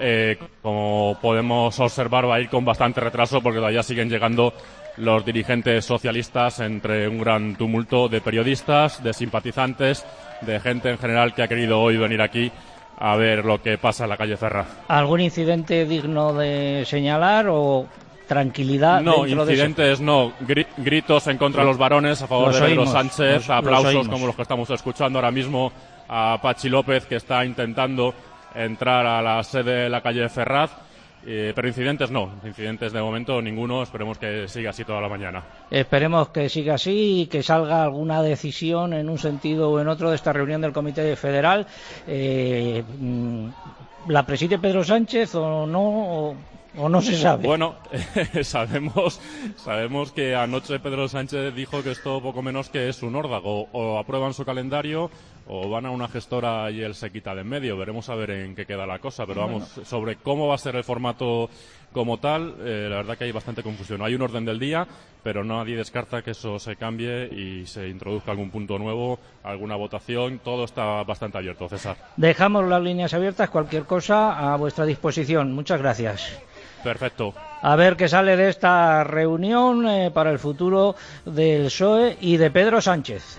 como podemos observar va a ir con bastante retraso porque todavía siguen llegando los dirigentes socialistas, entre un gran tumulto de periodistas, de simpatizantes, de gente en general que ha querido hoy venir aquí a ver lo que pasa en la calle Ferraz. ¿Algún incidente digno de señalar o tranquilidad? No, incidentes no, gritos en contra de los varones, a favor de Pedro Sánchez, aplausos como los que estamos escuchando ahora mismo a Patxi López, que está intentando entrar a la sede de la calle Ferraz, pero incidentes no, incidentes de momento ninguno. Esperemos que siga así toda la mañana. Esperemos que siga así y que salga alguna decisión en un sentido o en otro de esta reunión del Comité Federal. ¿La preside Pedro Sánchez o no? ¿O no se sabe? Bueno, sabemos que anoche Pedro Sánchez dijo que esto poco menos que es un órdago. O aprueban su calendario o van a una gestora y él se quita de en medio. Veremos a ver en qué queda la cosa, pero vamos, sobre cómo va a ser el formato como tal, la verdad que hay bastante confusión. Hay un orden del día, pero nadie descarta que eso se cambie y se introduzca algún punto nuevo, alguna votación. Todo está bastante abierto, César. Dejamos las líneas abiertas, cualquier cosa a vuestra disposición. Muchas gracias. Perfecto. A ver qué sale de esta reunión para el futuro del PSOE y de Pedro Sánchez.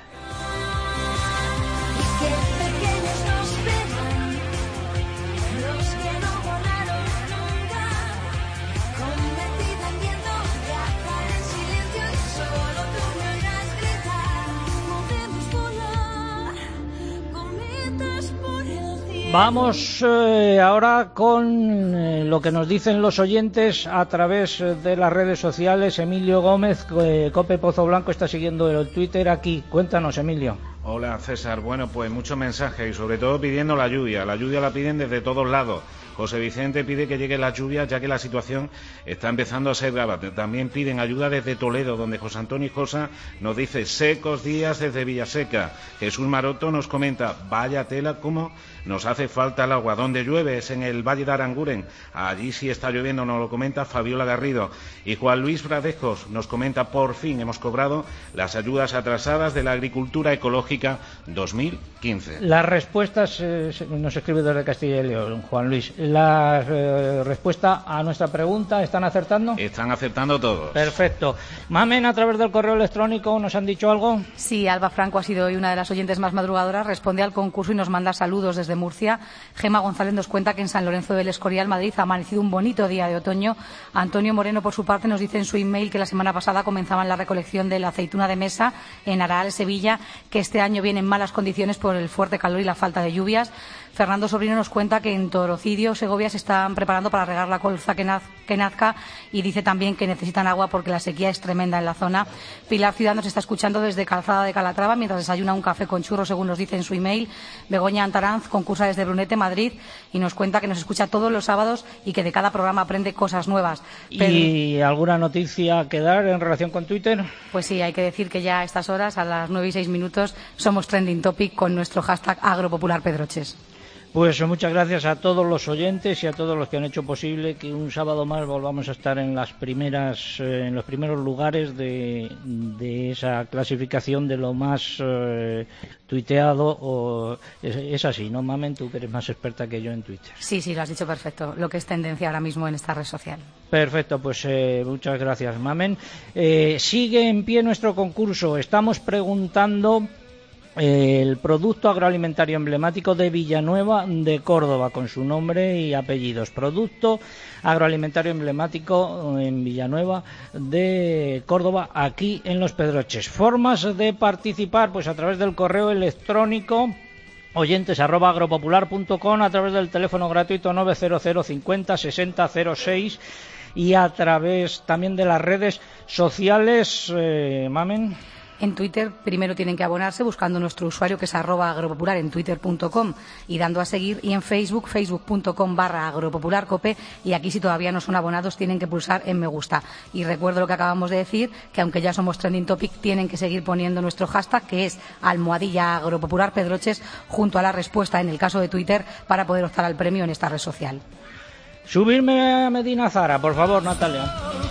Vamos ahora con lo que nos dicen los oyentes a través de las redes sociales. Emilio Gómez, Cope Pozo Blanco, está siguiendo el Twitter aquí. Cuéntanos, Emilio. Hola, César. Bueno, pues muchos mensajes y sobre todo pidiendo la lluvia. La lluvia la piden desde todos lados. José Vicente pide que llegue la lluvia ya que la situación está empezando a ser grave. También piden ayuda desde Toledo, donde José Antonio Josa nos dice secos días desde Villaseca. Jesús Maroto nos comenta, vaya tela como nos hace falta el agua. ¿Dónde llueve? Es en el Valle de Aranguren. Allí sí está lloviendo, nos lo comenta Fabiola Garrido. Y Juan Luis Fradejos nos comenta, por fin hemos cobrado las ayudas atrasadas de la agricultura ecológica 2015. Las respuestas, nos escribe desde Castilla y León, Juan Luis. La respuesta a nuestra pregunta, ¿están acertando? Están acertando todos. Perfecto. Mamen, a través del correo electrónico, ¿nos han dicho algo? Sí, Alba Franco ha sido hoy una de las oyentes más madrugadoras, responde al concurso y nos manda saludos desde Murcia. Gema González nos cuenta que en San Lorenzo del Escorial, Madrid, ha amanecido un bonito día de otoño. Antonio Moreno, por su parte, nos dice en su email que la semana pasada comenzaban la recolección de la aceituna de mesa en Araal, Sevilla, que este año viene en malas condiciones por el fuerte calor y la falta de lluvias. Fernando Sobrino nos cuenta que en Torocidio, Segovia, se están preparando para regar la colza que nazca y dice también que necesitan agua porque la sequía es tremenda en la zona. Pilar Ciudad nos está escuchando desde Calzada de Calatrava mientras desayuna un café con churros, según nos dice en su email. Begoña Antaranz concursa desde Brunete, Madrid, y nos cuenta que nos escucha todos los sábados y que de cada programa aprende cosas nuevas. ¿Y alguna noticia que dar en relación con Twitter? Pues sí, hay que decir que ya a estas horas, a las 9:06, somos trending topic con nuestro hashtag agropopularpedroches. Pues muchas gracias a todos los oyentes y a todos los que han hecho posible que un sábado más volvamos a estar en los primeros lugares de esa clasificación de lo más tuiteado. Es así, ¿no, Mamen? Tú que eres más experta que yo en Twitter. Sí, lo has dicho perfecto, lo que es tendencia ahora mismo en esta red social. Perfecto, pues muchas gracias, Mamen. Sigue en pie nuestro concurso. Estamos preguntando el producto agroalimentario emblemático de Villanueva de Córdoba, con su nombre y apellidos. Producto agroalimentario emblemático en Villanueva de Córdoba, aquí en Los Pedroches. Formas de participar, pues a través del correo electrónico oyentes@agropopular.com, a través del teléfono gratuito 900 50 60 06 y a través también de las redes sociales. Mamen. En Twitter primero tienen que abonarse buscando nuestro usuario, que es @agropopular en twitter.com y dando a seguir, y en Facebook, facebook.com/agropopularcope, y aquí si todavía no son abonados tienen que pulsar en me gusta. Y recuerdo lo que acabamos de decir, que aunque ya somos trending topic, tienen que seguir poniendo nuestro hashtag, que es @agropopularpedroches, junto a la respuesta en el caso de Twitter, para poder optar al premio en esta red social. Subirme a Medina Zara, por favor, Natalia.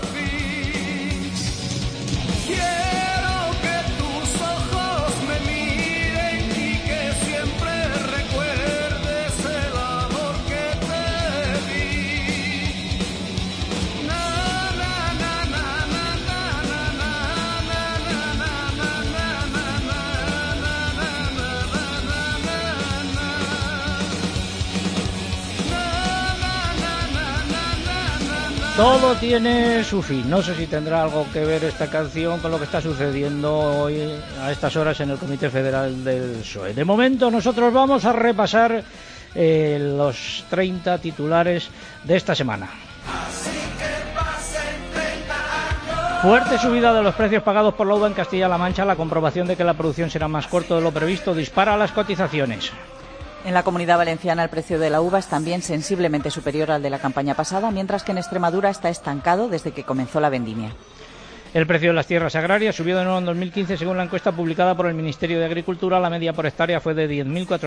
Todo tiene su fin. No sé si tendrá algo que ver esta canción con lo que está sucediendo hoy a estas horas en el Comité Federal del PSOE. De momento nosotros vamos a repasar los 30 titulares de esta semana. Fuerte subida de los precios pagados por la uva en Castilla-La Mancha. La comprobación de que la producción será más corta de lo previsto dispara las cotizaciones. En la Comunidad Valenciana el precio de la uva es también sensiblemente superior al de la campaña pasada, mientras que en Extremadura está estancado desde que comenzó la vendimia. El precio de las tierras agrarias subió de nuevo en 2015 según la encuesta publicada por el Ministerio de Agricultura. La media por hectárea fue de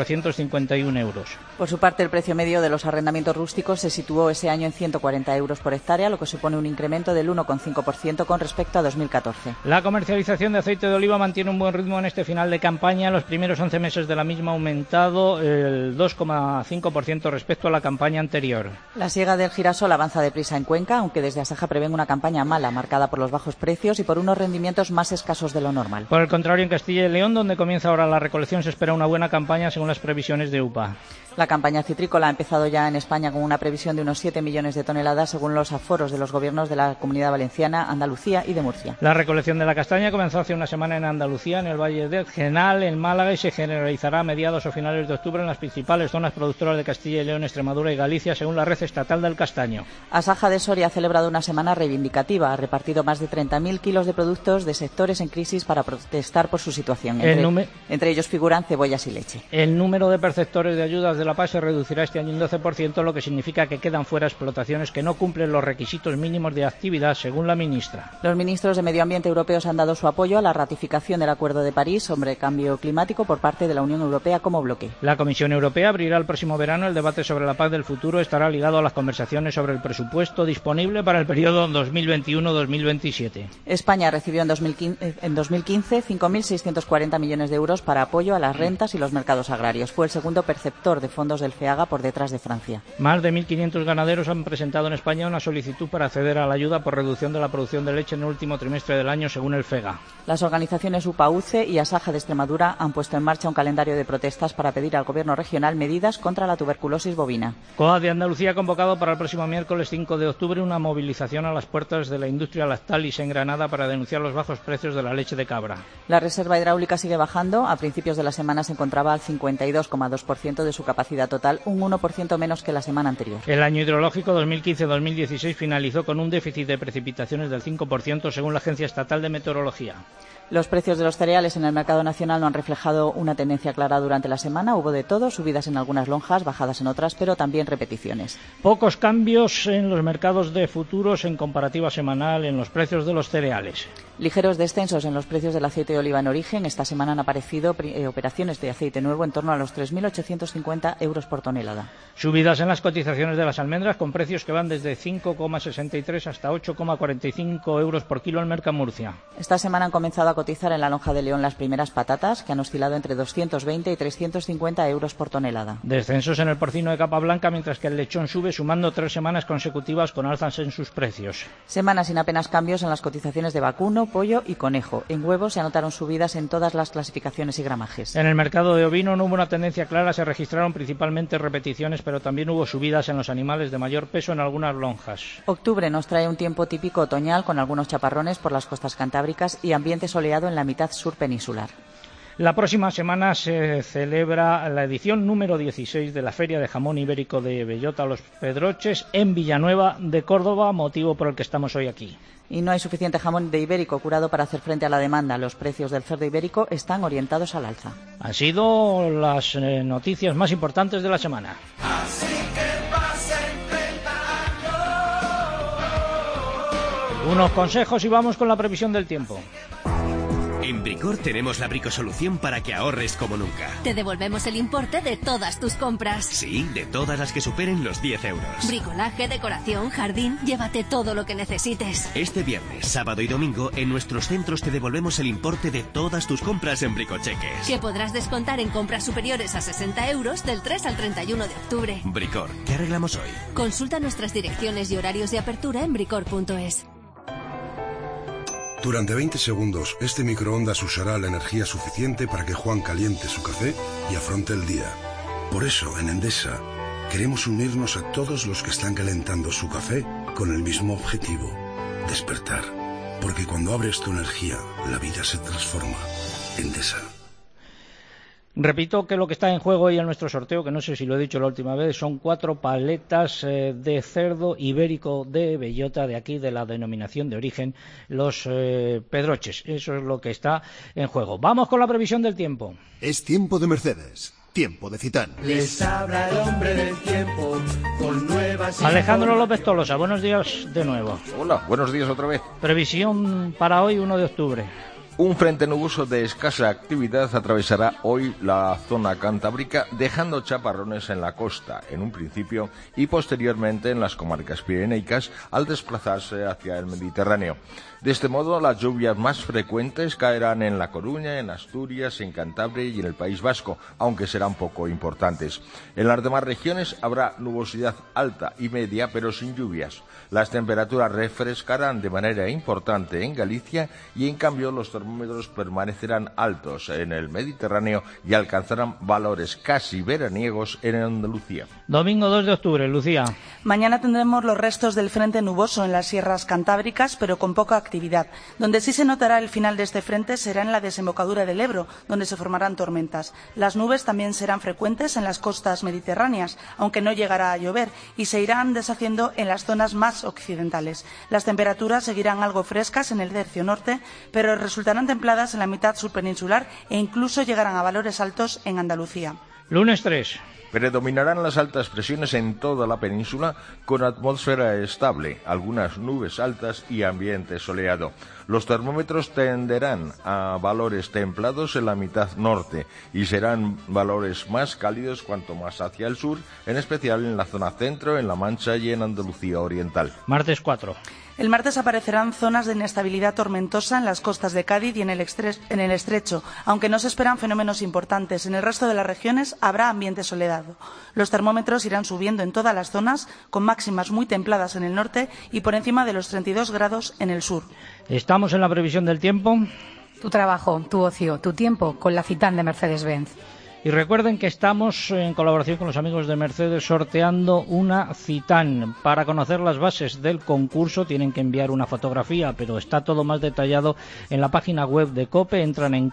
10.451 euros. Por su parte, el precio medio de los arrendamientos rústicos se situó ese año en 140 euros por hectárea, lo que supone un incremento del 1,5% con respecto a 2014. La comercialización de aceite de oliva mantiene un buen ritmo en este final de campaña. Los primeros 11 meses de la misma ha aumentado el 2,5% respecto a la campaña anterior. La siega del girasol avanza deprisa en Cuenca, aunque desde Asaja prevén una campaña mala, marcada por los bajos precios y por unos rendimientos más escasos de lo normal. Por el contrario, en Castilla y León, donde comienza ahora la recolección, se espera una buena campaña según las previsiones de UPA. La campaña citrícola ha empezado ya en España con una previsión de unos 7 millones de toneladas según los aforos de los gobiernos de la Comunidad Valenciana, Andalucía y de Murcia. La recolección de la castaña comenzó hace una semana en Andalucía, en el Valle del Genal, en Málaga, y se generalizará a mediados o finales de octubre en las principales zonas productoras de Castilla y León, Extremadura y Galicia, según la red estatal del castaño. Asaja de Soria ha celebrado una semana reivindicativa. Ha repartido más de 30.000 kilos de productos de sectores en crisis para protestar por su situación. Entre ellos figuran cebollas y leche. El número de perceptores de ayudas de la PAC se reducirá este año un 12%, lo que significa que quedan fuera explotaciones que no cumplen los requisitos mínimos de actividad, según la ministra. Los ministros de Medio Ambiente europeos han dado su apoyo a la ratificación del Acuerdo de París sobre cambio climático por parte de la Unión Europea como bloque. La Comisión Europea abrirá el próximo verano el debate sobre la PAC del futuro. Estará ligado a las conversaciones sobre el presupuesto disponible para el periodo 2021-2027. España recibió en 2015 5.640 millones de euros para apoyo a las rentas y los mercados agrarios. Fue el segundo perceptor de fondos del FEAGA por detrás de Francia. Más de 1.500 ganaderos han presentado en España una solicitud para acceder a la ayuda por reducción de la producción de leche en el último trimestre del año, según el FEGA. Las organizaciones UPA-UCE y Asaja de Extremadura han puesto en marcha un calendario de protestas para pedir al Gobierno regional medidas contra la tuberculosis bovina. COA de Andalucía ha convocado para el próximo miércoles 5 de octubre una movilización a las puertas de la industria Lactalis en Granada para denunciar los bajos precios de la leche de cabra. La reserva hidráulica sigue bajando. A principios de la semana se encontraba al 52,2% de su capacidad total, un 1% menos que la semana anterior. El año hidrológico 2015-2016 finalizó con un déficit de precipitaciones del 5%, según la Agencia Estatal de Meteorología. Los precios de los cereales en el mercado nacional no han reflejado una tendencia clara durante la semana. Hubo de todo, subidas en algunas lonjas, bajadas en otras, pero también repeticiones. Pocos cambios en los mercados de futuros en comparativa semanal en los precios de los cereales. Ligeros descensos en los precios del aceite de oliva en origen. Esta semana han aparecido operaciones de aceite nuevo en torno a los 3.850 euros por tonelada. Subidas en las cotizaciones de las almendras, con precios que van desde 5,63 hasta 8,45 euros por kilo en Mercamurcia. Esta semana han comenzado a cotizar en la lonja de León las primeras patatas, que han oscilado entre 220 y 350 euros por tonelada. Descensos en el porcino de capa blanca, mientras que el lechón sube, sumando 3 semanas consecutivas con alzas en sus precios. Semanas sin apenas cambios en las cotizaciones de vacuno, pollo y conejo. En huevos se anotaron subidas en todas las clasificaciones y gramajes. En el mercado de ovino no hubo una tendencia clara, se registraron principalmente repeticiones, pero también hubo subidas en los animales de mayor peso en algunas lonjas. Octubre nos trae un tiempo típico otoñal, con algunos chaparrones por las costas cantábricas y ambiente soleado en la mitad sur peninsular. La próxima semana se celebra la edición número 16 de la Feria de Jamón Ibérico de Bellota Los Pedroches en Villanueva de Córdoba, motivo por el que estamos hoy aquí. Y no hay suficiente jamón de ibérico curado para hacer frente a la demanda. Los precios del cerdo ibérico están orientados al alza. Han sido las noticias más importantes de la semana. Así que pasen 30 años. Unos consejos y vamos con la previsión del tiempo. En Bricor tenemos la bricosolución para que ahorres como nunca. Te devolvemos el importe de todas tus compras. Sí, de todas las que superen los 10 euros. Bricolaje, decoración, jardín, llévate todo lo que necesites. Este viernes, sábado y domingo, en nuestros centros te devolvemos el importe de todas tus compras en Bricocheques. Que podrás descontar en compras superiores a 60 euros del 3 al 31 de octubre. Bricor, ¿qué arreglamos hoy? Consulta nuestras direcciones y horarios de apertura en bricor.es. Durante 20 segundos, este microondas usará la energía suficiente para que Juan caliente su café y afronte el día. Por eso, en Endesa, queremos unirnos a todos los que están calentando su café con el mismo objetivo: despertar. Porque cuando abres tu energía, la vida se transforma. Endesa. Repito que lo que está en juego hoy en nuestro sorteo, que no sé si lo he dicho la última vez, son 4 paletas de cerdo ibérico de bellota, de aquí, de la denominación de origen, Los Pedroches. Eso es lo que está en juego. Vamos con la previsión del tiempo. Es tiempo de Mercedes. Tiempo de Citán. Les habla el hombre del tiempo con nuevas... Alejandro López Tolosa, buenos días de nuevo. Hola, buenos días otra vez. Previsión para hoy, 1 de octubre. Un frente nuboso de escasa actividad atravesará hoy la zona cantábrica, dejando chaparrones en la costa, en un principio, y posteriormente en las comarcas pireneicas, al desplazarse hacia el Mediterráneo. De este modo, las lluvias más frecuentes caerán en La Coruña, en Asturias, en Cantabria y en el País Vasco, aunque serán poco importantes. En las demás regiones habrá nubosidad alta y media, pero sin lluvias. Las temperaturas refrescarán de manera importante en Galicia y, en cambio, los termómetros permanecerán altos en el Mediterráneo y alcanzarán valores casi veraniegos en Andalucía. Domingo 2 de octubre, Lucía. Mañana tendremos los restos del frente nuboso en las sierras cantábricas, pero con poca actividad. Donde sí se notará el final de este frente será en la desembocadura del Ebro, donde se formarán tormentas. Las nubes también serán frecuentes en las costas mediterráneas, aunque no llegará a llover, y se irán deshaciendo en las zonas más occidentales. Las temperaturas seguirán algo frescas en el tercio norte, pero resultarán templadas en la mitad surpeninsular e incluso llegarán a valores altos en Andalucía. Lunes 3. Predominarán las altas presiones en toda la península, con atmósfera estable, algunas nubes altas y ambiente soleado. Los termómetros tenderán a valores templados en la mitad norte y serán valores más cálidos cuanto más hacia el sur, en especial en la zona centro, en La Mancha y en Andalucía Oriental. Martes 4. El martes aparecerán zonas de inestabilidad tormentosa en las costas de Cádiz y en el estrecho, aunque no se esperan fenómenos importantes. En el resto de las regiones habrá ambiente soleado. Los termómetros irán subiendo en todas las zonas, con máximas muy templadas en el norte y por encima de los 32 grados en el sur. Estamos en la previsión del tiempo. Tu trabajo, tu ocio, tu tiempo con la Citán de Mercedes-Benz. Y recuerden que estamos en colaboración con los amigos de Mercedes sorteando una Citán. Para conocer las bases del concurso tienen que enviar una fotografía, pero está todo más detallado en la página web de COPE. Entran en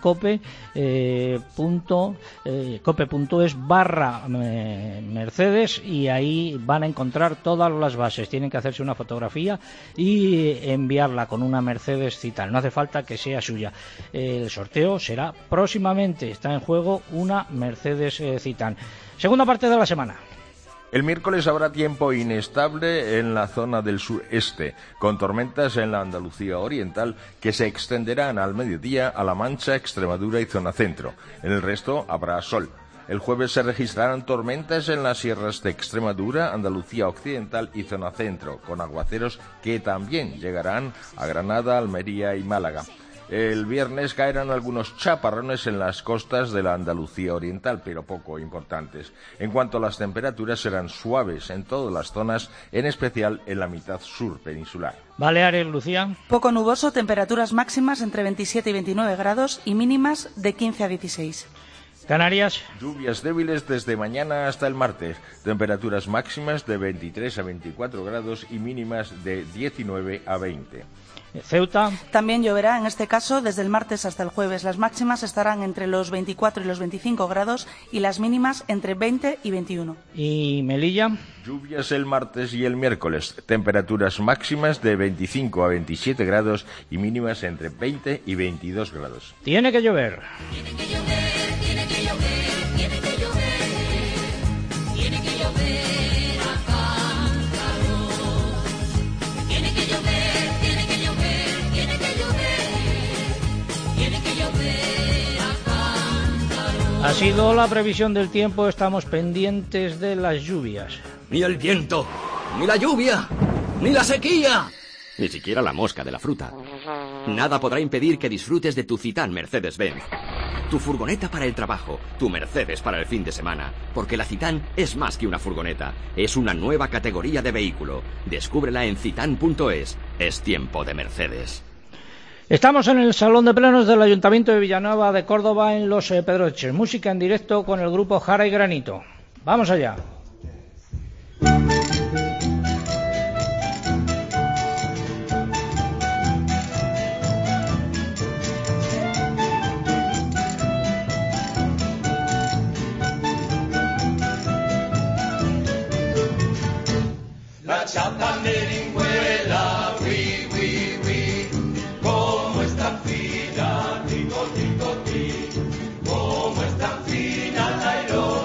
cope.es/Mercedes y ahí van a encontrar todas las bases. Tienen que hacerse una fotografía y enviarla con una Mercedes Citán. No hace falta que sea suya. El sorteo será próximamente. Está en juego una Mercedes Citán. Segunda parte de la semana. El miércoles habrá tiempo inestable en la zona del sureste, con tormentas en la Andalucía Oriental que se extenderán al mediodía a La Mancha, Extremadura y zona centro. En el resto habrá sol. El jueves se registrarán tormentas en las sierras de Extremadura, Andalucía Occidental y zona centro, con aguaceros que también llegarán a Granada, Almería y Málaga. El viernes caerán algunos chaparrones en las costas de la Andalucía Oriental, pero poco importantes. En cuanto a las temperaturas, serán suaves en todas las zonas, en especial en la mitad sur peninsular. Baleares, Lucía. Poco nuboso, temperaturas máximas entre 27 y 29 grados y mínimas de 15 a 16. Canarias. Lluvias débiles desde mañana hasta el martes. Temperaturas máximas de 23 a 24 grados y mínimas de 19 a 20. Ceuta. También lloverá, en este caso, desde el martes hasta el jueves. Las máximas estarán entre los 24 y los 25 grados y las mínimas entre 20 y 21. ¿Y Melilla? Lluvias el martes y el miércoles. Temperaturas máximas de 25 a 27 grados y mínimas entre 20 y 22 grados. Tiene que llover. Tiene que llover, tiene que llover, tiene que llover, tiene que llover a cántaros. Tiene que llover, tiene que llover, tiene que llover, tiene que llover a cántaros. Ha sido la previsión del tiempo, estamos pendientes de las lluvias. Ni el viento, ni la lluvia, ni la sequía. Ni siquiera la mosca de la fruta. Nada podrá impedir que disfrutes de tu Citán Mercedes-Benz. Tu furgoneta para el trabajo, tu Mercedes para el fin de semana. Porque la Citán es más que una furgoneta, es una nueva categoría de vehículo. Descúbrela en citán.es. Es tiempo de Mercedes. Estamos en el Salón de Plenos del Ayuntamiento de Villanueva de Córdoba en Los Pedroches. Música en directo con el grupo Jara y Granito. Vamos allá. La chapa merenguela, oui, oui, oui, como es tan fina, tico, tico, ti, como es tan fina la ironia.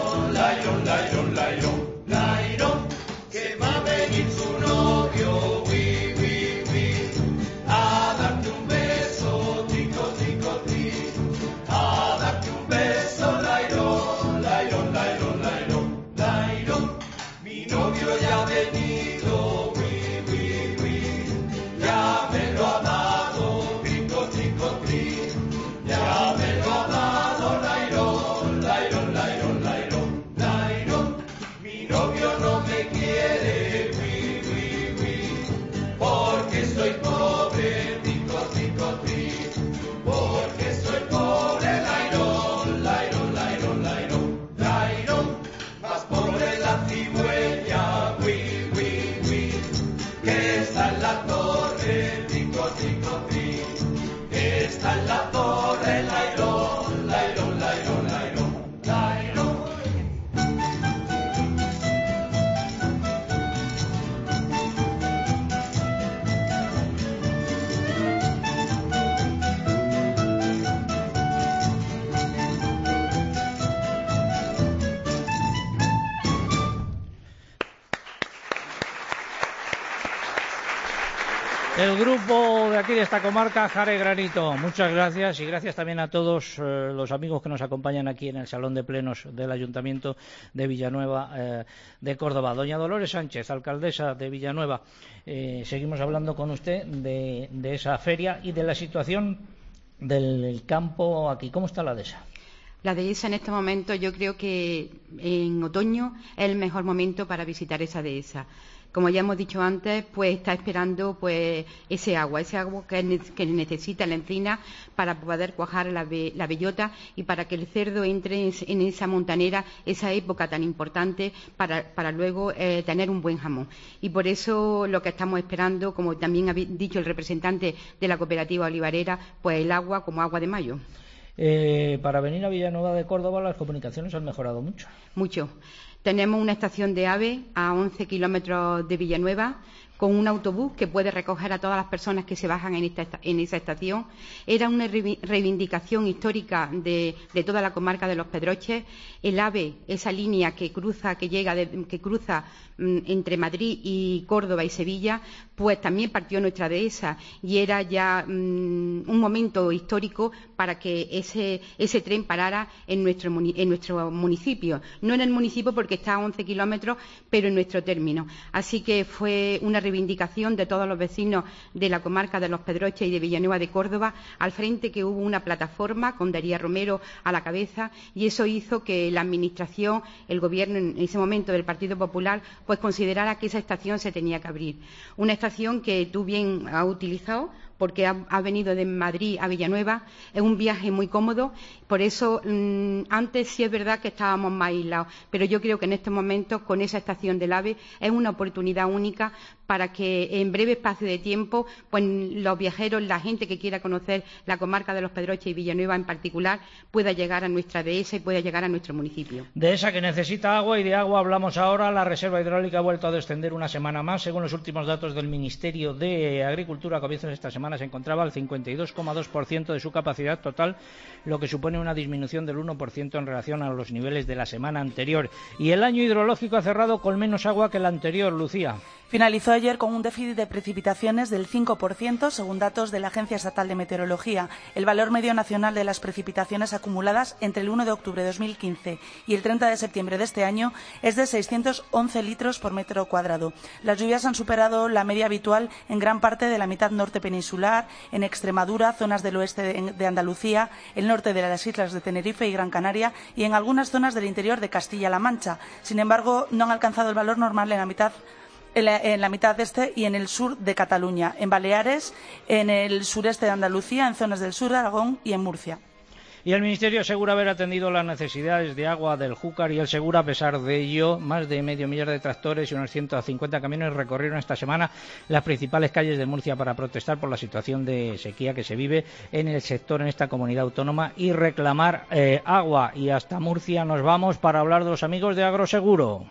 El grupo de aquí de esta comarca, Jare Granito, muchas gracias y gracias también a todos los amigos que nos acompañan aquí en el Salón de Plenos del Ayuntamiento de Villanueva de Córdoba. Doña Dolores Sánchez, alcaldesa de Villanueva, seguimos hablando con usted de esa feria y de la situación del campo aquí. ¿Cómo está la dehesa? La dehesa en este momento, yo creo que en otoño es el mejor momento para visitar esa dehesa. Como ya hemos dicho antes, pues está esperando pues ese agua que necesita la encina para poder cuajar la bellota y para que el cerdo entre en esa montanera, esa época tan importante para luego tener un buen jamón. Y por eso lo que estamos esperando, como también ha dicho el representante de la cooperativa olivarera, pues el agua como agua de mayo. Para venir a Villanueva de Córdoba las comunicaciones han mejorado mucho. Mucho. Tenemos una estación de AVE a 11 kilómetros de Villanueva, con un autobús que puede recoger a todas las personas que se bajan en esa estación. Era una reivindicación histórica de toda la comarca de Los Pedroches. El AVE, esa línea que cruza entre Madrid y Córdoba y Sevilla, pues también partió nuestra dehesa y era ya un momento histórico para que ese tren parara en nuestro municipio. No en el municipio porque está a 11 kilómetros, pero en nuestro término. Así que fue una reivindicación de todos los vecinos de la comarca de Los Pedroches y de Villanueva de Córdoba, al frente que hubo una plataforma con Daría Romero a la cabeza, y eso hizo que la Administración, el Gobierno en ese momento del Partido Popular, pues considerara que esa estación se tenía que abrir. Una estación que tú bien has utilizado, porque ha venido de Madrid a Villanueva, es un viaje muy cómodo, por eso antes sí es verdad que estábamos más aislados, pero yo creo que en estos momentos con esa estación del AVE es una oportunidad única para que en breve espacio de tiempo pues los viajeros, la gente que quiera conocer la comarca de Los Pedroches y Villanueva en particular, pueda llegar a nuestra dehesa y pueda llegar a nuestro municipio. Dehesa que necesita agua, y de agua hablamos ahora. La reserva hidráulica ha vuelto a descender una semana más. Según los últimos datos del Ministerio de Agricultura, a comienzos de esta semana se encontraba al 52,2% de su capacidad total, lo que supone una disminución del 1% en relación a los niveles de la semana anterior. Y el año hidrológico ha cerrado con menos agua que el anterior, Lucía. Finalizó ayer con un déficit de precipitaciones del 5%, según datos de la Agencia Estatal de Meteorología. El valor medio nacional de las precipitaciones acumuladas entre el 1 de octubre de 2015 y el 30 de septiembre de este año es de 611 litros por metro cuadrado. Las lluvias han superado la media habitual en gran parte de la mitad norte peninsular, en Extremadura, zonas del oeste de Andalucía, el norte de las islas de Tenerife y Gran Canaria y en algunas zonas del interior de Castilla-La Mancha. Sin embargo, no han alcanzado el valor normal en la mitad este y en el sur de Cataluña, en Baleares, en el sureste de Andalucía, en zonas del sur de Aragón y en Murcia. Y el Ministerio asegura haber atendido las necesidades de agua del Júcar, y el Segura, a pesar de ello, más de medio millar de tractores y unos 150 camiones recorrieron esta semana las principales calles de Murcia para protestar por la situación de sequía que se vive en el sector en esta comunidad autónoma y reclamar agua. Y hasta Murcia nos vamos para hablar de los amigos de Agroseguro.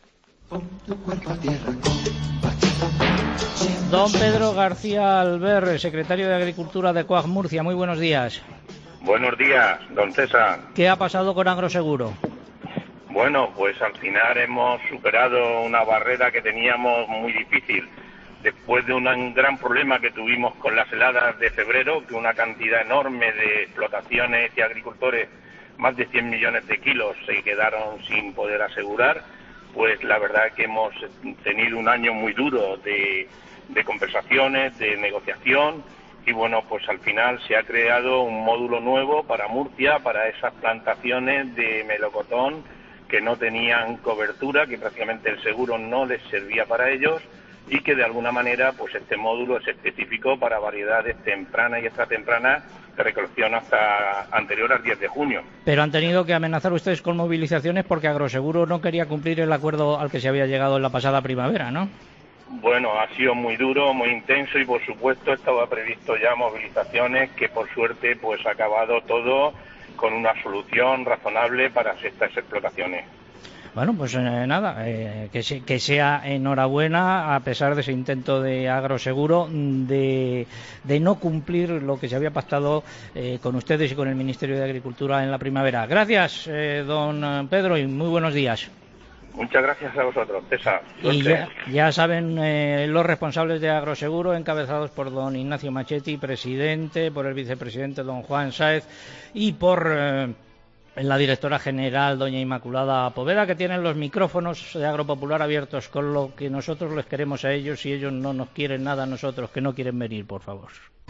Don Pedro García Alber, secretario de Agricultura de Coag Murcia, muy buenos días. Buenos días, don César. ¿Qué ha pasado con Agroseguro? Bueno, pues al final hemos superado una barrera que teníamos muy difícil. Después de un gran problema que tuvimos con las heladas de febrero, que una cantidad enorme de explotaciones y agricultores, más de 100 millones de kilos, se quedaron sin poder asegurar, pues la verdad es que hemos tenido un año muy duro de conversaciones, de negociación. Y bueno, pues al final se ha creado un módulo nuevo para Murcia, para esas plantaciones de melocotón que no tenían cobertura, que prácticamente el seguro no les servía para ellos, y que de alguna manera pues este módulo es específico para variedades tempranas y extratempranas de recolección hasta anterior al 10 de junio. Pero han tenido que amenazar ustedes con movilizaciones porque Agroseguro no quería cumplir el acuerdo al que se había llegado en la pasada primavera, ¿no? Bueno, ha sido muy duro, muy intenso y por supuesto estaba previsto ya movilizaciones que por suerte pues ha acabado todo con una solución razonable para estas explotaciones. Bueno, pues nada, que sea enhorabuena a pesar de ese intento de Agroseguro de no cumplir lo que se había pactado con ustedes y con el Ministerio de Agricultura en la primavera. Gracias, don Pedro, y muy buenos días. Muchas gracias a vosotros, César. Y ya saben los responsables de Agroseguro, encabezados por don Ignacio Machetti, presidente, por el vicepresidente don Juan Sáez y por la directora general doña Inmaculada Poveda, que tienen los micrófonos de Agropopular abiertos, con lo que nosotros les queremos a ellos y ellos no nos quieren nada a nosotros, que no quieren venir, por favor.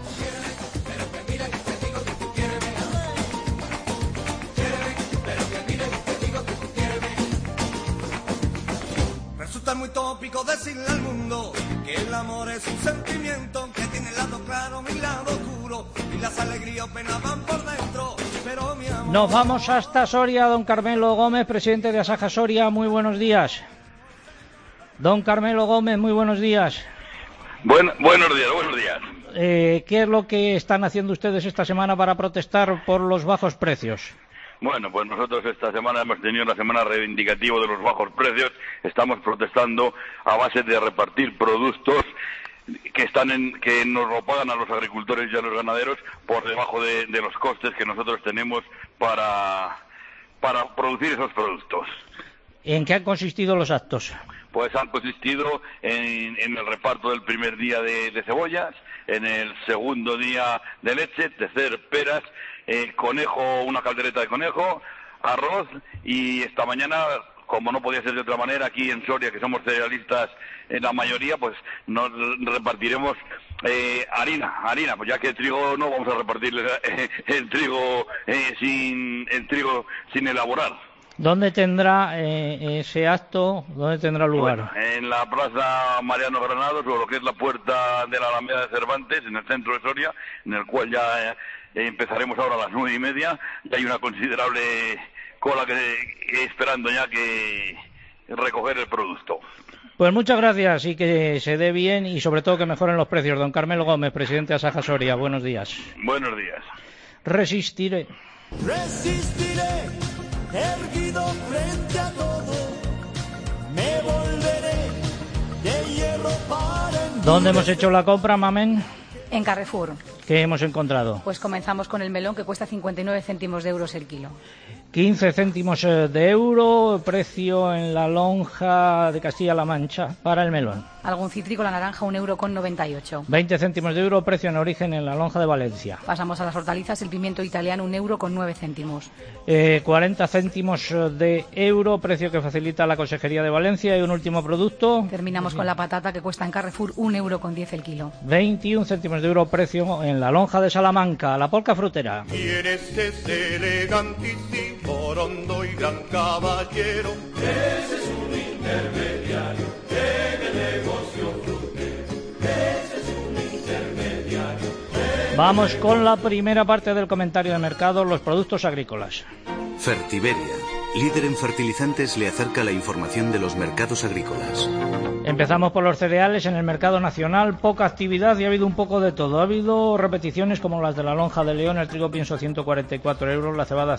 Resulta muy tópico decirle al mundo que el amor es un sentimiento que tiene el lado claro, mi lado oscuro, y las alegrías o penas van por dentro, pero mi amor... Nos vamos hasta Soria, don Carmelo Gómez, presidente de Asaja Soria, muy buenos días. Don Carmelo Gómez, muy buenos días. Buenos días. ¿Qué es lo que están haciendo ustedes esta semana para protestar por los bajos precios? Bueno, pues nosotros esta semana hemos tenido una semana reivindicativa de los bajos precios. Estamos protestando a base de repartir productos que nos lo pagan a los agricultores y a los ganaderos por debajo de los costes que nosotros tenemos para producir esos productos. ¿En qué han consistido los actos? Pues han consistido en el reparto del primer día de cebollas, en el segundo día de leche, tercer peras, conejo, una caldereta de conejo, arroz, y esta mañana, como no podía ser de otra manera, aquí en Soria, que somos cerealistas en la mayoría, pues nos repartiremos harina, pues ya que el trigo no vamos a repartirle el trigo sin elaborar. ¿Dónde tendrá ese acto? ¿Dónde tendrá lugar? Bueno, en la Plaza Mariano Granados, o lo que es la puerta de la Alameda de Cervantes, en el centro de Soria, en el cual ya empezaremos ahora a las 9:30. Y hay una considerable cola esperando ya que recoger el producto. Pues muchas gracias y que se dé bien y sobre todo que mejoren los precios. Don Carmelo Gómez, presidente de Asaja Soria, buenos días. Buenos días. Resistiré, erguido frente a todo, me volveré de hierro para... ¿Dónde hemos hecho la compra, Mamen? En Carrefour. ¿Qué hemos encontrado? Pues comenzamos con el melón, que cuesta 59 céntimos de euros el kilo. 15 céntimos de euro, precio en la lonja de Castilla-La Mancha para el melón. Algún cítrico, la naranja, 1,98 €. 20 céntimos de euro, precio en origen en la lonja de Valencia. Pasamos a las hortalizas, el pimiento italiano, 1,09 €. 40 céntimos de euro, precio que facilita la Consejería de Valencia. Y un último producto. Terminamos con la patata, que cuesta en Carrefour 1,10 € el kilo. 21 céntimos de euro, precio en la lonja de Salamanca, la polca frutera. Quieres ese elegantísimo, hondo y gran caballero. Ese es un intermediario en el negocio frutero. Ese es un intermediario. Vamos con la primera parte del comentario de mercado, los productos agrícolas. Fertiberia, líder en fertilizantes, le acerca la información de los mercados agrícolas. Empezamos por los cereales. En el mercado nacional poca actividad y ha habido un poco de todo. Ha habido repeticiones como las de la lonja de León. El trigo pienso 144 €, la cebada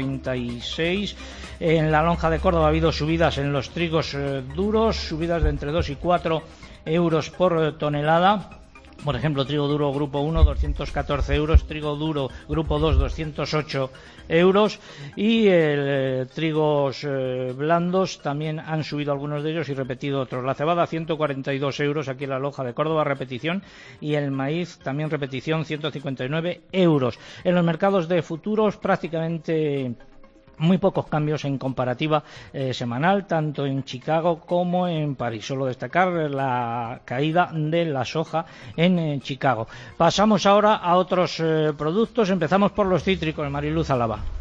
136. En la lonja de Córdoba ha habido subidas en los trigos duros, subidas de entre 2 y 4 euros por tonelada. Por ejemplo, trigo duro grupo 1, 214 €, trigo duro grupo 2, 208 €, y trigos blandos también han subido algunos de ellos y repetido otros. La cebada 142 € aquí en la lonja de Córdoba, repetición, y el maíz también repetición, 159 €. En los mercados de futuros prácticamente muy pocos cambios en comparativa semanal, tanto en Chicago como en París. Solo destacar la caída de la soja en Chicago. Pasamos ahora a otros productos. Empezamos por los cítricos. Mariluz Álava.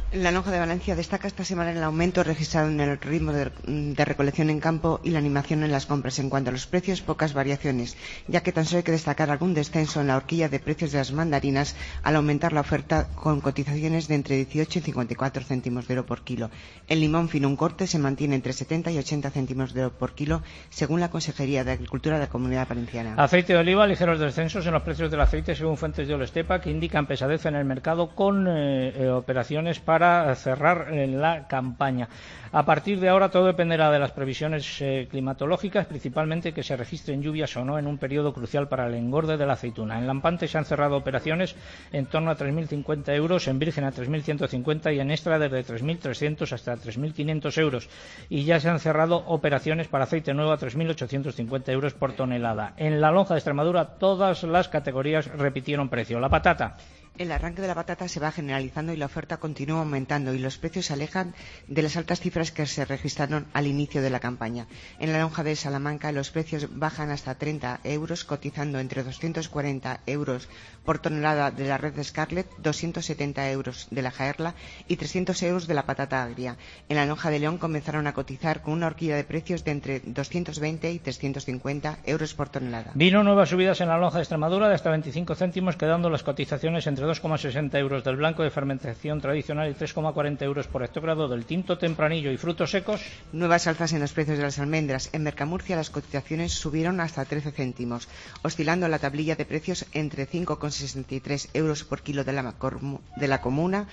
La lonja de Valencia destaca esta semana el aumento registrado en el ritmo de recolección en campo y la animación en las compras. En cuanto a los precios, pocas variaciones, ya que tan solo hay que destacar algún descenso en la horquilla de precios de las mandarinas al aumentar la oferta con cotizaciones de entre 18 y 54 céntimos de euro por kilo. El limón fino un corte se mantiene entre 70 y 80 céntimos de euro por kilo, según la Consejería de Agricultura de la Comunidad Valenciana. Aceite de oliva, ligeros descensos en los precios del aceite según fuentes de Olestepa, que indican pesadez en el mercado con operaciones para cerrar la campaña. A partir de ahora todo dependerá de las previsiones climatológicas, principalmente que se registren lluvias o no en un periodo crucial para el engorde de la aceituna. En Lampante se han cerrado operaciones en torno a 3.050 euros, en virgen a 3.150 y en extra desde 3.300 hasta 3.500 euros. Y ya se han cerrado operaciones para aceite nuevo a 3.850 euros por tonelada. En la lonja de Extremadura todas las categorías repitieron precio. La patata. El arranque de la patata se va generalizando y la oferta continúa aumentando y los precios se alejan de las altas cifras que se registraron al inicio de la campaña. En la lonja de Salamanca los precios bajan hasta 30 euros, cotizando entre 240 euros por tonelada de la red de Scarlett, 270 euros de la Jaerla y 300 euros de la patata agria. En la lonja de León comenzaron a cotizar con una horquilla de precios de entre 220 y 350 euros por tonelada. Vino nuevas subidas en la lonja de Extremadura de hasta 25 céntimos, quedando las cotizaciones entre 2,60 euros del blanco de fermentación tradicional y 3,40 euros por hectogrado del tinto tempranillo y frutos secos. Nuevas alzas en los precios de las almendras. En Mercamurcia las cotizaciones subieron hasta 13 céntimos, oscilando la tablilla de precios entre 5,63 euros por kilo de la comuna,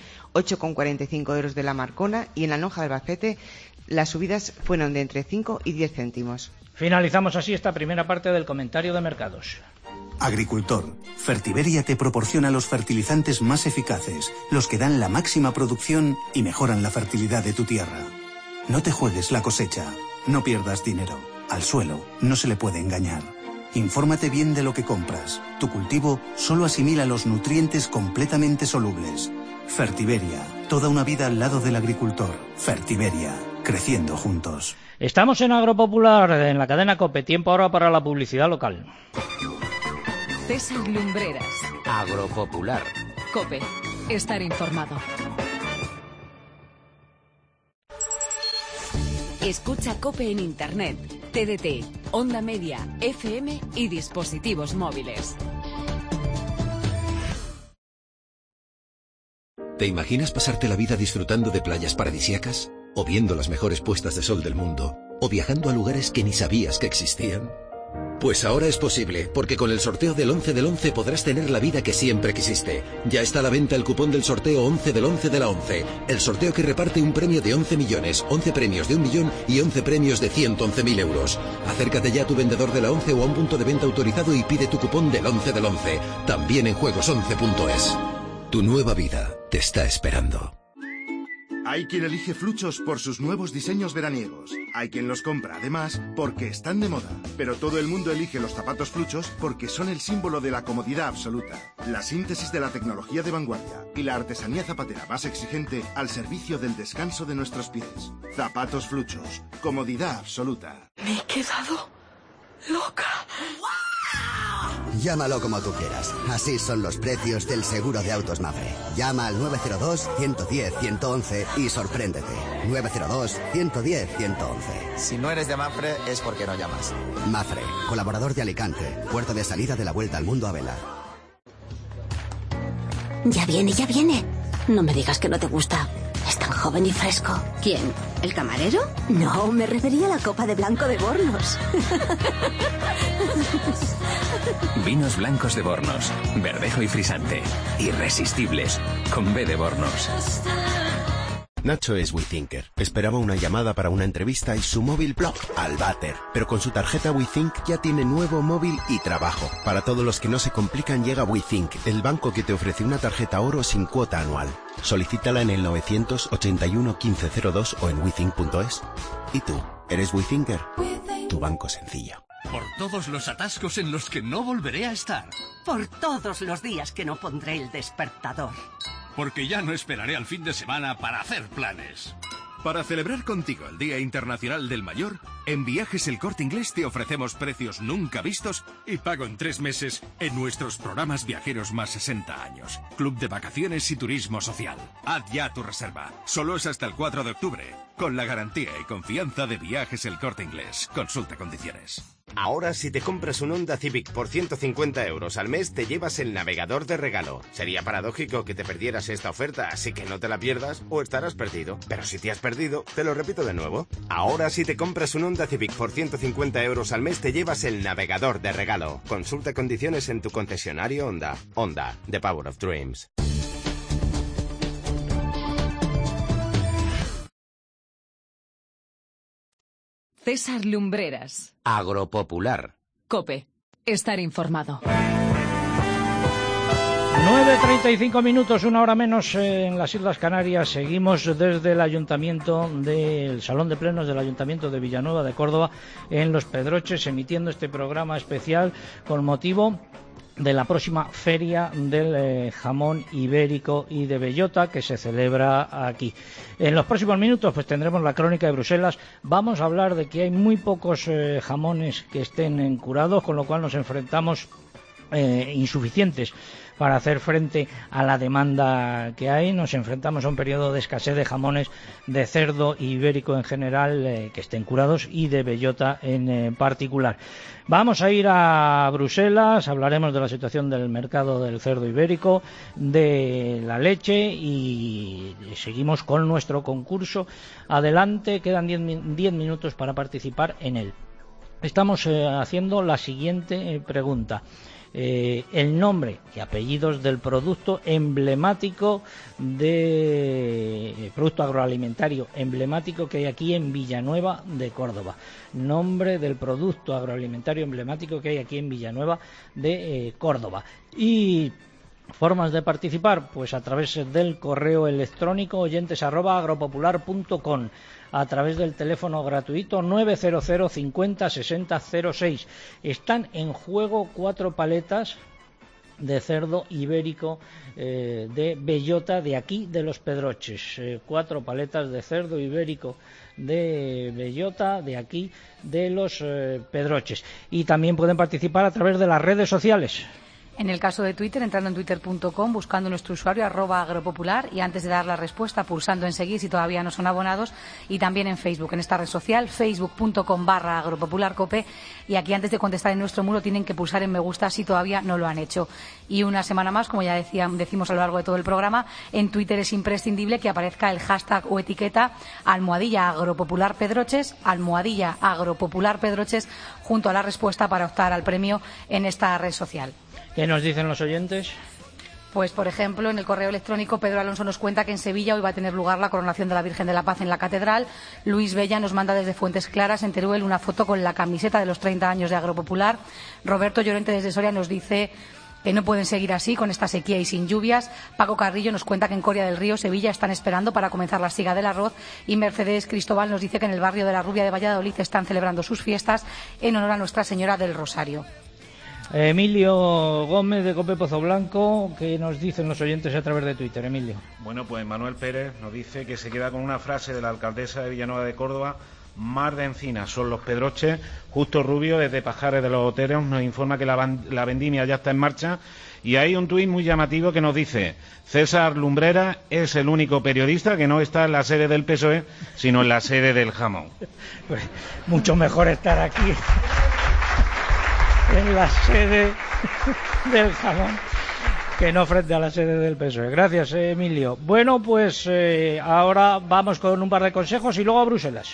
8,45 euros de la marcona y en la lonja de Albacete las subidas fueron de entre 5 y 10 céntimos. Finalizamos así esta primera parte del comentario de mercados. Agricultor, Fertiberia te proporciona los fertilizantes más eficaces, los que dan la máxima producción y mejoran la fertilidad de tu tierra. No te juegues la cosecha, no pierdas dinero. Al suelo no se le puede engañar. Infórmate bien de lo que compras. Tu cultivo solo asimila los nutrientes completamente solubles. Fertiberia, toda una vida al lado del agricultor. Fertiberia, creciendo juntos. Estamos en Agropopular, en la cadena COPE. Tiempo ahora para la publicidad local. César Lumbreras. Agropopular. COPE. Estar informado. Escucha COPE en Internet, TDT, Onda Media, FM y dispositivos móviles. ¿Te imaginas pasarte la vida disfrutando de playas paradisíacas? ¿O viendo las mejores puestas de sol del mundo? ¿O viajando a lugares que ni sabías que existían? Pues ahora es posible, porque con el sorteo del 11 del 11 podrás tener la vida que siempre quisiste. Ya está a la venta el cupón del sorteo 11 del 11 de la 11. El sorteo que reparte un premio de 11 millones, 11 premios de 1 millón y 11 premios de 111.000 euros. Acércate ya a tu vendedor de la 11 o a un punto de venta autorizado y pide tu cupón del 11 del 11. También en juegos11.es. Tu nueva vida te está esperando. Hay quien elige Fluchos por sus nuevos diseños veraniegos. Hay quien los compra, además, porque están de moda. Pero todo el mundo elige los zapatos Fluchos porque son el símbolo de la comodidad absoluta. La síntesis de la tecnología de vanguardia y la artesanía zapatera más exigente al servicio del descanso de nuestros pies. Zapatos Fluchos. Comodidad absoluta. Me he quedado loca. Llámalo como tú quieras. Así son los precios del seguro de autos Mafre. Llama al 902-110-111 y sorpréndete. 902-110-111. Si no eres de Mafre es porque no llamas. Mafre, colaborador de Alicante, puerto de salida de la Vuelta al Mundo a vela. Ya viene, ya viene. No me digas que no te gusta. Es tan joven y fresco. ¿Quién? ¿El camarero? No, me refería a la copa de blanco de Bornos. Vinos blancos de Bornos, verdejo y frisante, irresistibles, con B de Bornos. Nacho es WeThinker. Esperaba una llamada para una entrevista y su móvil ¡plop! Al váter. Pero con su tarjeta WeThink ya tiene nuevo móvil y trabajo. Para todos los que no se complican llega WeThink, el banco que te ofrece una tarjeta oro sin cuota anual. Solicítala en el 981 1502 o en WeThink.es. ¿Y tú? ¿Eres WeThinker? Tu banco sencillo. Por todos los atascos en los que no volveré a estar. Por todos los días que no pondré el despertador. Porque ya no esperaré al fin de semana para hacer planes. Para celebrar contigo el Día Internacional del Mayor, en Viajes El Corte Inglés te ofrecemos precios nunca vistos y pago en 3 meses en nuestros programas viajeros más 60 años. Club de Vacaciones y Turismo Social. Haz ya tu reserva. Solo es hasta el 4 de octubre. Con la garantía y confianza de Viajes El Corte Inglés. Consulta condiciones. Ahora, si te compras un Honda Civic por 150 euros al mes, te llevas el navegador de regalo. Sería paradójico que te perdieras esta oferta, así que no te la pierdas o estarás perdido. Pero si te has perdido, te lo repito de nuevo. Ahora, si te compras un Honda Civic por 150 euros al mes, te llevas el navegador de regalo. Consulta condiciones en tu concesionario Honda. Honda, the power of dreams. César Lumbreras. Agropopular. COPE. Estar informado. 9:35 minutos, 1 hora menos en las Islas Canarias. Seguimos desde el Ayuntamiento del Salón de Plenos del Ayuntamiento de Villanueva de Córdoba en Los Pedroches, emitiendo este programa especial con motivo de la próxima Feria del Jamón Ibérico y de Bellota, que se celebra aquí. En los próximos minutos pues tendremos la crónica de Bruselas. Vamos a hablar de que hay muy pocos jamones que estén curados, con lo cual nos enfrentamos insuficientes para hacer frente a la demanda que hay. Nos enfrentamos a un periodo de escasez de jamones de cerdo ibérico en general que estén curados y de bellota en particular. Vamos a ir a Bruselas, hablaremos de la situación del mercado del cerdo ibérico, de la leche y seguimos con nuestro concurso. Adelante, quedan 10 minutos para participar en él. Estamos haciendo la siguiente pregunta. El nombre y apellidos del producto emblemático producto agroalimentario emblemático que hay aquí en Villanueva de Córdoba. Nombre del producto agroalimentario emblemático que hay aquí en Villanueva de Córdoba. Y formas de participar, pues a través del correo electrónico oyentes@agropopular.com, a través del teléfono gratuito 900 50 60 06. Están en juego 4 paletas de cerdo ibérico de bellota de aquí de Los Pedroches. 4 paletas de cerdo ibérico de bellota de aquí de Los Pedroches. Y también pueden participar a través de las redes sociales. En el caso de Twitter, entrando en twitter.com, buscando nuestro usuario @agropopular y antes de dar la respuesta pulsando en seguir si todavía no son abonados, y también en Facebook, en esta red social, facebook.com/agropopularcope, y aquí antes de contestar en nuestro muro tienen que pulsar en me gusta si todavía no lo han hecho. Y una semana más, como ya decimos a lo largo de todo el programa, en Twitter es imprescindible que aparezca el hashtag o etiqueta @agropopularpedroches, @agropopularpedroches, junto a la respuesta para optar al premio en esta red social. ¿Qué nos dicen los oyentes? Pues, por ejemplo, en el correo electrónico Pedro Alonso nos cuenta que en Sevilla hoy va a tener lugar la coronación de la Virgen de la Paz en la Catedral. Luis Bella nos manda desde Fuentes Claras, en Teruel, una foto con la camiseta de los 30 años de Agropopular. Roberto Llorente desde Soria nos dice que no pueden seguir así con esta sequía y sin lluvias. Paco Carrillo nos cuenta que en Coria del Río, Sevilla, están esperando para comenzar la siega del arroz. Y Mercedes Cristóbal nos dice que en el barrio de la Rubia de Valladolid están celebrando sus fiestas en honor a Nuestra Señora del Rosario. Emilio Gómez de Cope Pozo Blanco, ¿qué nos dicen los oyentes a través de Twitter, Emilio? Bueno, pues Manuel Pérez nos dice que se queda con una frase de la alcaldesa de Villanueva de Córdoba: mar de encinas son Los Pedroches. Justo Rubio, desde Pajares de los Oteros, nos informa que la vendimia ya está en marcha. Y hay un tuit muy llamativo que nos dice: César Lumbreras es el único periodista que no está en la sede del PSOE, sino en la sede del jamón. Pues mucho mejor estar aquí en la sede del jamón que no frente a la sede del PSOE. Gracias, Emilio. Bueno, pues ahora vamos con un par de consejos y luego a Bruselas.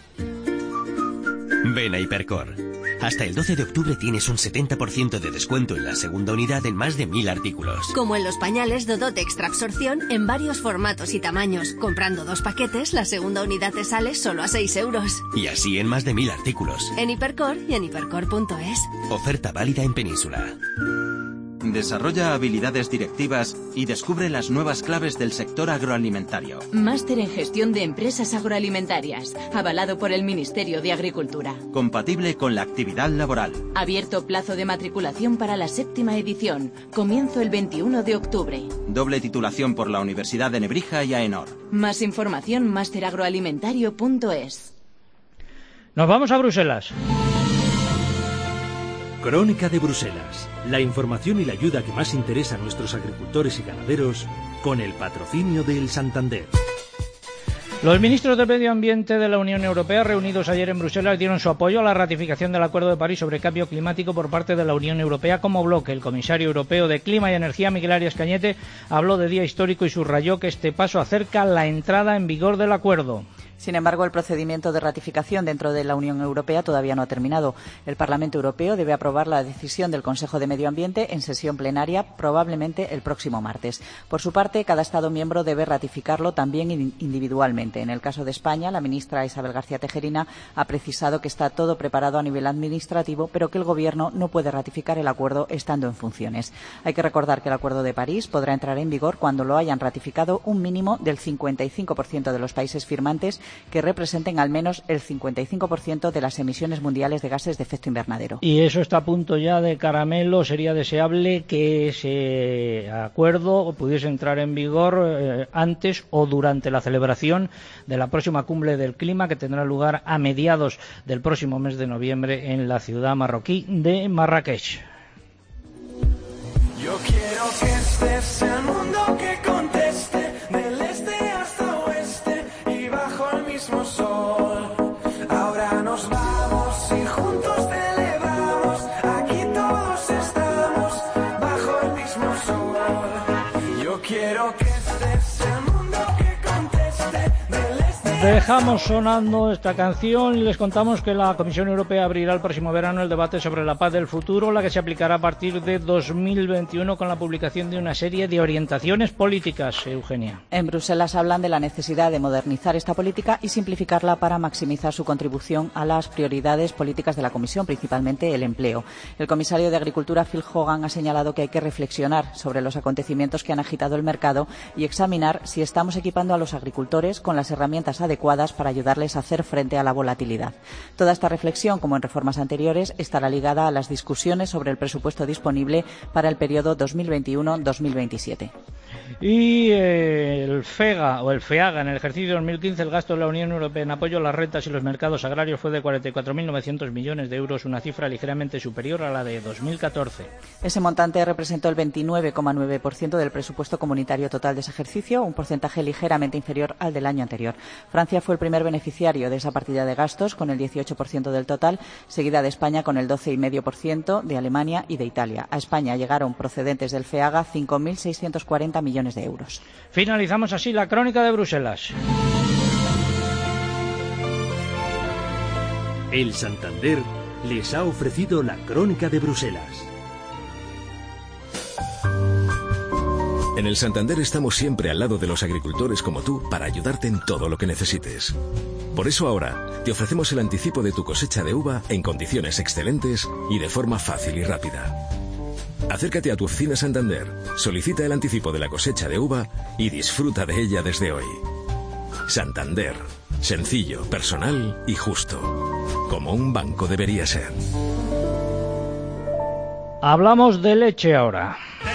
Ven a Hipercor. Hasta el 12 de octubre tienes un 70% de descuento en la segunda unidad en más de 1000 artículos. Como en los pañales Dodot Extra Absorción en varios formatos y tamaños. Comprando 2 paquetes, la segunda unidad te sale solo a 6 euros. Y así en más de 1000 artículos. En Hipercor y en hipercor.es. Oferta válida en Península. Desarrolla habilidades directivas y descubre las nuevas claves del sector agroalimentario. Máster en Gestión de Empresas Agroalimentarias, avalado por el Ministerio de Agricultura. Compatible con la actividad laboral. Abierto plazo de matriculación para la 7ª edición. Comienzo el 21 de octubre. Doble titulación por la Universidad de Nebrija y AENOR. Más información masteragroalimentario.es. Nos vamos a Bruselas. Crónica de Bruselas. La información y la ayuda que más interesa a nuestros agricultores y ganaderos con el patrocinio del Santander. Los ministros de Medio Ambiente de la Unión Europea, reunidos ayer en Bruselas, dieron su apoyo a la ratificación del Acuerdo de París sobre Cambio Climático por parte de la Unión Europea como bloque. El comisario europeo de Clima y Energía, Miguel Arias Cañete, habló de día histórico y subrayó que este paso acerca la entrada en vigor del acuerdo. Sin embargo, el procedimiento de ratificación dentro de la Unión Europea todavía no ha terminado. El Parlamento Europeo debe aprobar la decisión del Consejo de Medio Ambiente en sesión plenaria, probablemente el próximo martes. Por su parte, cada Estado miembro debe ratificarlo también individualmente. En el caso de España, la ministra Isabel García Tejerina ha precisado que está todo preparado a nivel administrativo, pero que el Gobierno no puede ratificar el acuerdo estando en funciones. Hay que recordar que el Acuerdo de París podrá entrar en vigor cuando lo hayan ratificado un mínimo del 55% de los países firmantes, que representen al menos el 55% de las emisiones mundiales de gases de efecto invernadero. Y eso está a punto ya de caramelo. Sería deseable que ese acuerdo pudiese entrar en vigor antes o durante la celebración de la próxima cumbre del clima, que tendrá lugar a mediados del próximo mes de noviembre en la ciudad marroquí de Marrakech. Yo quiero que este sea el mundo que conteste del este hasta oeste y bajo el mismo sol. Ahora nos vamos y juntos celebramos. Aquí todos estamos bajo el mismo sol. Yo quiero que este sea el mundo que conteste del este. Dejamos sonando esta canción y les contamos que la Comisión Europea abrirá el próximo verano el debate sobre la paz del futuro, la que se aplicará a partir de 2021 con la publicación de una serie de orientaciones políticas. Eugenia. En Bruselas hablan de la necesidad de modernizar esta política y simplificarla para maximizar su contribución a las prioridades políticas de la Comisión, principalmente el empleo. El comisario de Agricultura, Phil Hogan, ha señalado que hay que reflexionar sobre los acontecimientos que han agitado el mercado y examinar si estamos equipando a los agricultores con las herramientas adecuadas para ayudarles a hacer frente a la volatilidad. Toda esta reflexión, como en reformas anteriores, estará ligada a las discusiones sobre el presupuesto disponible para el periodo 2021-2027. Y el FEAGA, en el ejercicio 2015, el gasto de la Unión Europea en apoyo a las rentas y los mercados agrarios fue de 44.900 millones de euros, una cifra ligeramente superior a la de 2014. Ese montante representó el 29,9% del presupuesto comunitario total de ese ejercicio, un porcentaje ligeramente inferior al del año anterior. Francia fue el primer beneficiario de esa partida de gastos, con el 18% del total, seguida de España con el 12,5%, de Alemania y de Italia. A España llegaron procedentes del FEAGA 5.640 millones de euros. Finalizamos así la crónica de Bruselas. El Santander les ha ofrecido la crónica de Bruselas. En el Santander estamos siempre al lado de los agricultores como tú para ayudarte en todo lo que necesites. Por eso ahora te ofrecemos el anticipo de tu cosecha de uva en condiciones excelentes y de forma fácil y rápida. Acércate a tu oficina Santander, solicita el anticipo de la cosecha de uva y disfruta de ella desde hoy. Santander, sencillo, personal y justo, como un banco debería ser. Hablamos de leche ahora.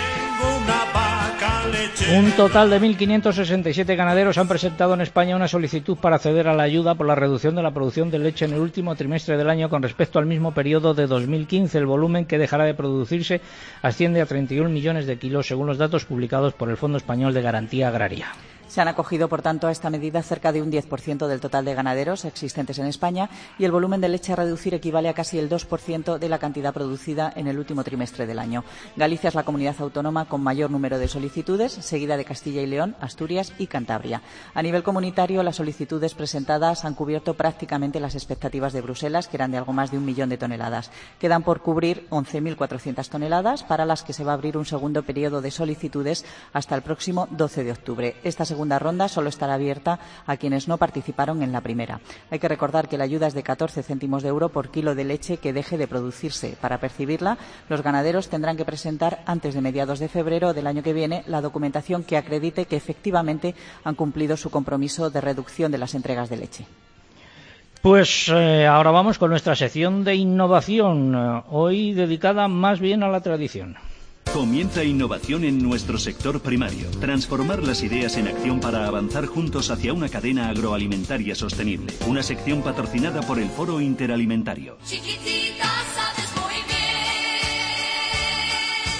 Un total de 1.567 ganaderos han presentado en España una solicitud para acceder a la ayuda por la reducción de la producción de leche en el último trimestre del año con respecto al mismo periodo de 2015. El volumen que dejará de producirse asciende a 31 millones de kilos, según los datos publicados por el Fondo Español de Garantía Agraria. Se han acogido, por tanto, a esta medida cerca de un 10% del total de ganaderos existentes en España y el volumen de leche a reducir equivale a casi el 2% de la cantidad producida en el último trimestre del año. Galicia es la comunidad autónoma con mayor número de solicitudes, seguida de Castilla y León, Asturias y Cantabria. A nivel comunitario, las solicitudes presentadas han cubierto prácticamente las expectativas de Bruselas, que eran de algo más de 1 millón de toneladas. Quedan por cubrir 11.400 toneladas, para las que se va a abrir un segundo periodo de solicitudes hasta el próximo 12 de octubre. Esta segunda segunda ronda solo estará abierta a quienes no participaron en la primera. Hay que recordar que la ayuda es de 14 céntimos de euro por kilo de leche que deje de producirse. Para percibirla, los ganaderos tendrán que presentar antes de mediados de febrero del año que viene la documentación que acredite que efectivamente han cumplido su compromiso de reducción de las entregas de leche. Pues ahora vamos con nuestra sección de innovación, hoy dedicada más bien a la tradición. Comienza innovación en nuestro sector primario. Transformar las ideas en acción para avanzar juntos hacia una cadena agroalimentaria sostenible. Una sección patrocinada por el Foro Interalimentario. Chiquitita, sabes muy bien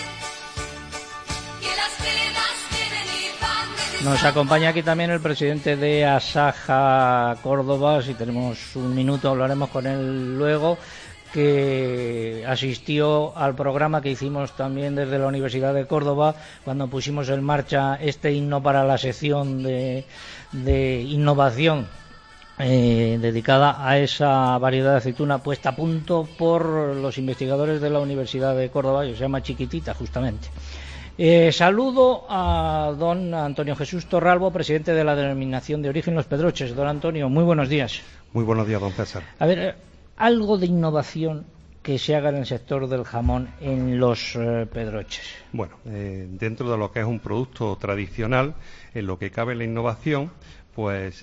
que las penas vienen y van de... Nos acompaña aquí también el presidente de Asaja Córdoba. Si tenemos un minuto hablaremos con él luego, que asistió al programa que hicimos también desde la Universidad de Córdoba cuando pusimos en marcha este himno para la sección de innovación dedicada a esa variedad de aceituna puesta a punto por los investigadores de la Universidad de Córdoba, que se llama Chiquitita justamente. Saludo a don Antonio Jesús Torralbo, presidente de la Denominación de Origen Los Pedroches. Don Antonio, muy buenos días. Muy buenos días, don César. A ver, algo de innovación que se haga en el sector del jamón en Los Pedroches. Bueno, dentro de lo que es un producto tradicional, en lo que cabe la innovación, pues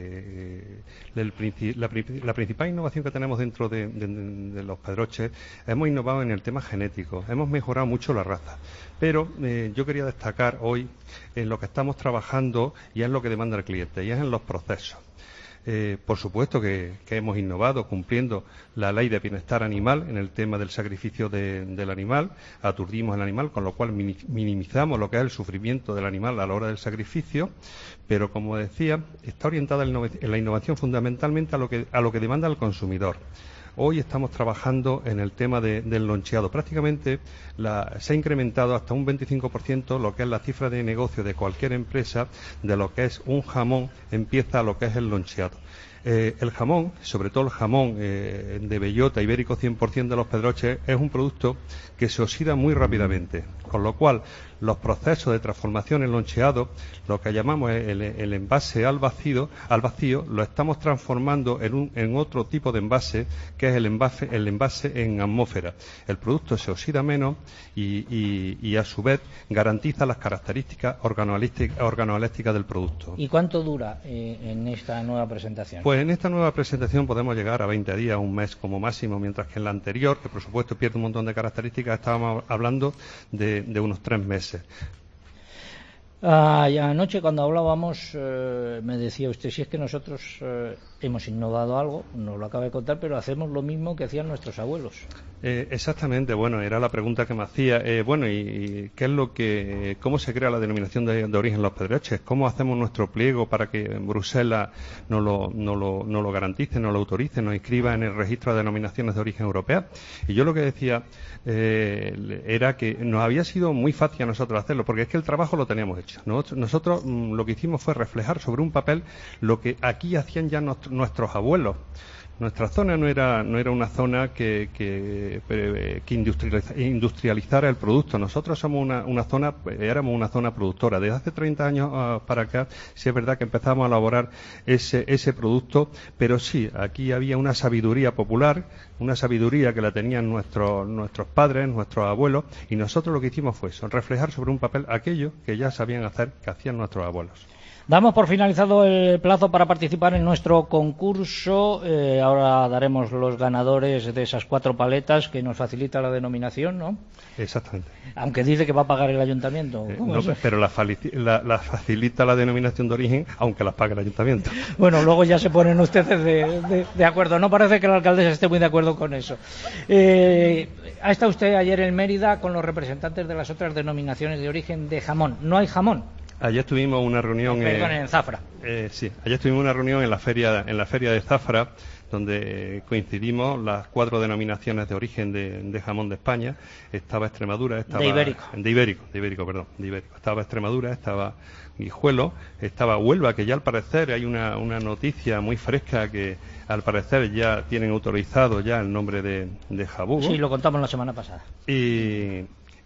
la principal innovación que tenemos dentro de Los Pedroches, hemos innovado en el tema genético, hemos mejorado mucho la raza, pero yo quería destacar hoy en lo que estamos trabajando y es lo que demanda el cliente, y es en los procesos. Por supuesto que hemos innovado cumpliendo la ley de bienestar animal en el tema del sacrificio del animal, aturdimos al animal, con lo cual minimizamos lo que es el sufrimiento del animal a la hora del sacrificio, pero como decía, está orientada en la innovación fundamentalmente a lo que demanda el consumidor. Hoy estamos trabajando en el tema del loncheado. Prácticamente se ha incrementado hasta un 25% lo que es la cifra de negocio de cualquier empresa de lo que es un jamón, empieza a lo que es el loncheado. El jamón, sobre todo el jamón de bellota ibérico 100% de Los Pedroches, es un producto que se oxida muy rápidamente, con lo cual los procesos de transformación en loncheado, lo que llamamos el envase al vacío, lo estamos transformando en otro tipo de envase, que es el envase en atmósfera. El producto se oxida menos y a su vez garantiza las características organoeléctricas del producto. ¿Y cuánto dura en esta nueva presentación? Pues en esta nueva presentación podemos llegar a 20 días, un mes como máximo, mientras que en la anterior, que por supuesto pierde un montón de características, estábamos hablando de unos 3 meses. Y anoche cuando hablábamos me decía usted, si es que nosotros hemos innovado algo, nos lo acaba de contar, pero hacemos lo mismo que hacían nuestros abuelos. Exactamente, bueno, era la pregunta que me hacía. Bueno, ¿y qué es cómo se crea la denominación de origen Los Pedroches? ¿Cómo hacemos nuestro pliego para que Bruselas nos lo garantice, nos lo autorice, nos inscriba en el registro de denominaciones de origen europea? Y yo lo que decía era que nos había sido muy fácil a nosotros hacerlo, porque es que el trabajo lo teníamos hecho. Nosotros lo que hicimos fue reflejar sobre un papel lo que aquí hacían ya nuestros abuelos. Nuestra zona no era una zona que industrializara el producto. Nosotros somos éramos una zona productora. Desde hace 30 años para acá, sí es verdad que empezamos a elaborar ese producto, pero sí, aquí había una sabiduría popular, una sabiduría que la tenían nuestros padres, nuestros abuelos, y nosotros lo que hicimos fue eso, reflejar sobre un papel aquello que ya sabían hacer, que hacían nuestros abuelos. Damos por finalizado el plazo para participar en nuestro concurso. Ahora daremos los ganadores de esas 4 paletas que nos facilita la denominación, ¿no? Exactamente. Aunque dice que va a pagar el ayuntamiento. No, pero la facilita la denominación de origen, aunque las pague el ayuntamiento. Bueno, luego ya se ponen ustedes de acuerdo. No parece que la alcaldesa esté muy de acuerdo con eso. Ha estado usted ayer en Mérida con los representantes de las otras denominaciones de origen de jamón. ¿No hay jamón? Ayer tuvimos una reunión en Zafra. Sí, ayer tuvimos una reunión en la feria de Zafra, donde coincidimos las 4 denominaciones de origen de jamón de España. Estaba Extremadura, estaba de Ibérico, estaba Extremadura, estaba Guijuelo, estaba Huelva, que ya al parecer hay una noticia muy fresca que al parecer ya tienen autorizado ya el nombre de jabugo. Sí, lo contamos la semana pasada.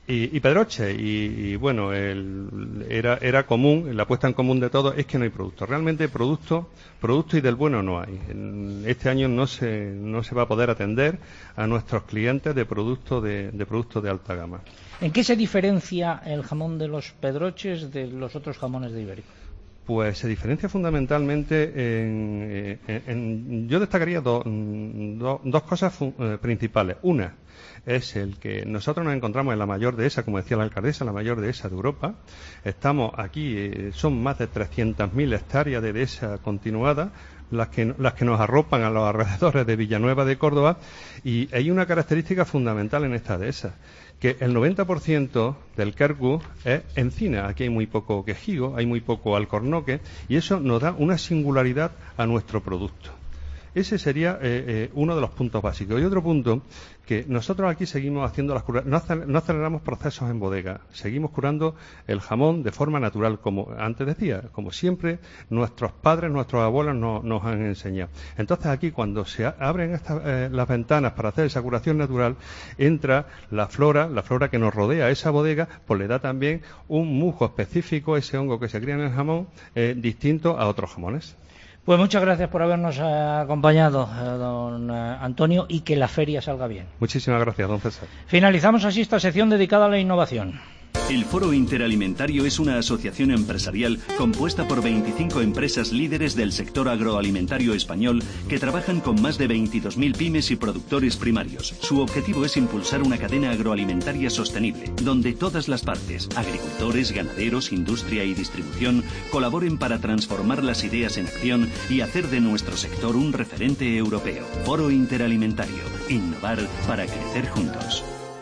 y Pedroche, y bueno, era común, la puesta en común de todos es que no hay producto. Realmente producto y del bueno no hay. Este año no se va a poder atender a nuestros clientes de productos de alta gama. ¿En qué se diferencia el jamón de los Pedroches de los otros jamones de Ibérico? Pues se diferencia fundamentalmente yo destacaría dos cosas principales. Una es el que nosotros nos encontramos en la mayor dehesa, como decía la alcaldesa, la mayor dehesa de Europa. Estamos aquí, son más de 300.000 hectáreas de dehesa continuada, las que nos arropan a los alrededores de Villanueva de Córdoba, y hay una característica fundamental en esta dehesa, que el 90% del cargu es encina. Aquí hay muy poco quejigo, hay muy poco alcornoque, y eso nos da una singularidad a nuestro producto. Ese sería uno de los puntos básicos. Y otro punto, que nosotros aquí seguimos haciendo las curas, no aceleramos procesos en bodega, seguimos curando el jamón de forma natural, como antes decía, como siempre nuestros padres, nuestros abuelos nos han enseñado. Entonces aquí, cuando se abren las ventanas para hacer esa curación natural, entra la flora que nos rodea esa bodega, pues le da también un musgo específico, ese hongo que se cría en el jamón, distinto a otros jamones. Pues muchas gracias por habernos acompañado, don Antonio, y que la feria salga bien. Muchísimas gracias, don César. Finalizamos así esta sección dedicada a la innovación. El Foro Interalimentario es una asociación empresarial compuesta por 25 empresas líderes del sector agroalimentario español que trabajan con más de 22.000 pymes y productores primarios. Su objetivo es impulsar una cadena agroalimentaria sostenible, donde todas las partes, agricultores, ganaderos, industria y distribución, colaboren para transformar las ideas en acción y hacer de nuestro sector un referente europeo. Foro Interalimentario. Innovar para crecer juntos.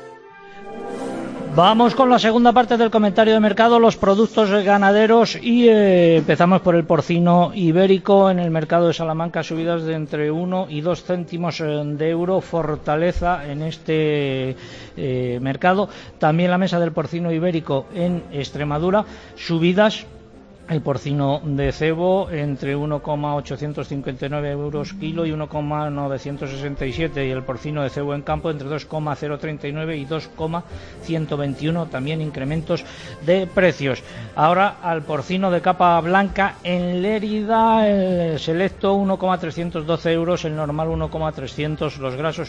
Vamos con la segunda parte del comentario de mercado, los productos ganaderos, y empezamos por el porcino ibérico. En el mercado de Salamanca, subidas de entre 1 y 2 céntimos de euro, fortaleza en este mercado. También la mesa del porcino ibérico en Extremadura, subidas. El porcino de cebo entre 1,859 euros kilo y 1,967, y el porcino de cebo en campo entre 2,039 y 2,121, también incrementos de precios. Ahora al porcino de capa blanca en Lérida, el selecto 1,312 euros, el normal 1,300, los grasos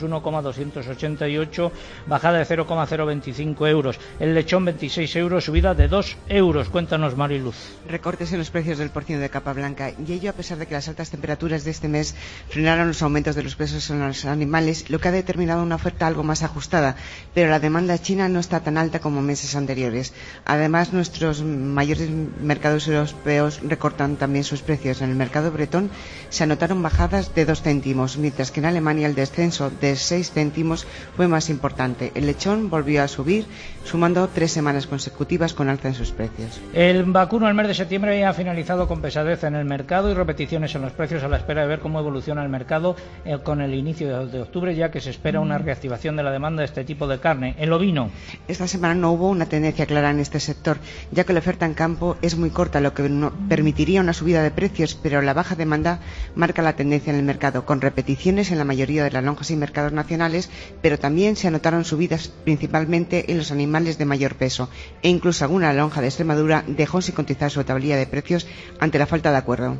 1,288, bajada de 0,025 euros, el lechón 26 euros, subida de 2 euros. Cuéntanos, Mariluz. Recortes en los precios del porcino de capa blanca, y ello a pesar de que las altas temperaturas de este mes frenaron los aumentos de los precios en los animales, lo que ha determinado una oferta algo más ajustada, pero la demanda china no está tan alta como meses anteriores. Además, nuestros mayores mercados europeos recortan también sus precios. En el mercado bretón se anotaron bajadas de 2 céntimos, mientras que en Alemania el descenso de 6 céntimos fue más importante. El lechón volvió a subir, sumando 3 semanas consecutivas con alza en sus precios. El vacuno al mes de septiembre ha finalizado con pesadez en el mercado y repeticiones en los precios, a la espera de ver cómo evoluciona el mercado con el inicio de octubre, ya que se espera una reactivación de la demanda de este tipo de carne. El ovino. Esta semana no hubo una tendencia clara en este sector, ya que la oferta en campo es muy corta, lo que no permitiría una subida de precios, pero la baja demanda marca la tendencia en el mercado, con repeticiones en la mayoría de las lonjas y mercados nacionales, pero también se anotaron subidas principalmente en los animales de mayor peso, e incluso alguna lonja de Extremadura dejó sin cotizar su tablilla de precios ante la falta de acuerdo.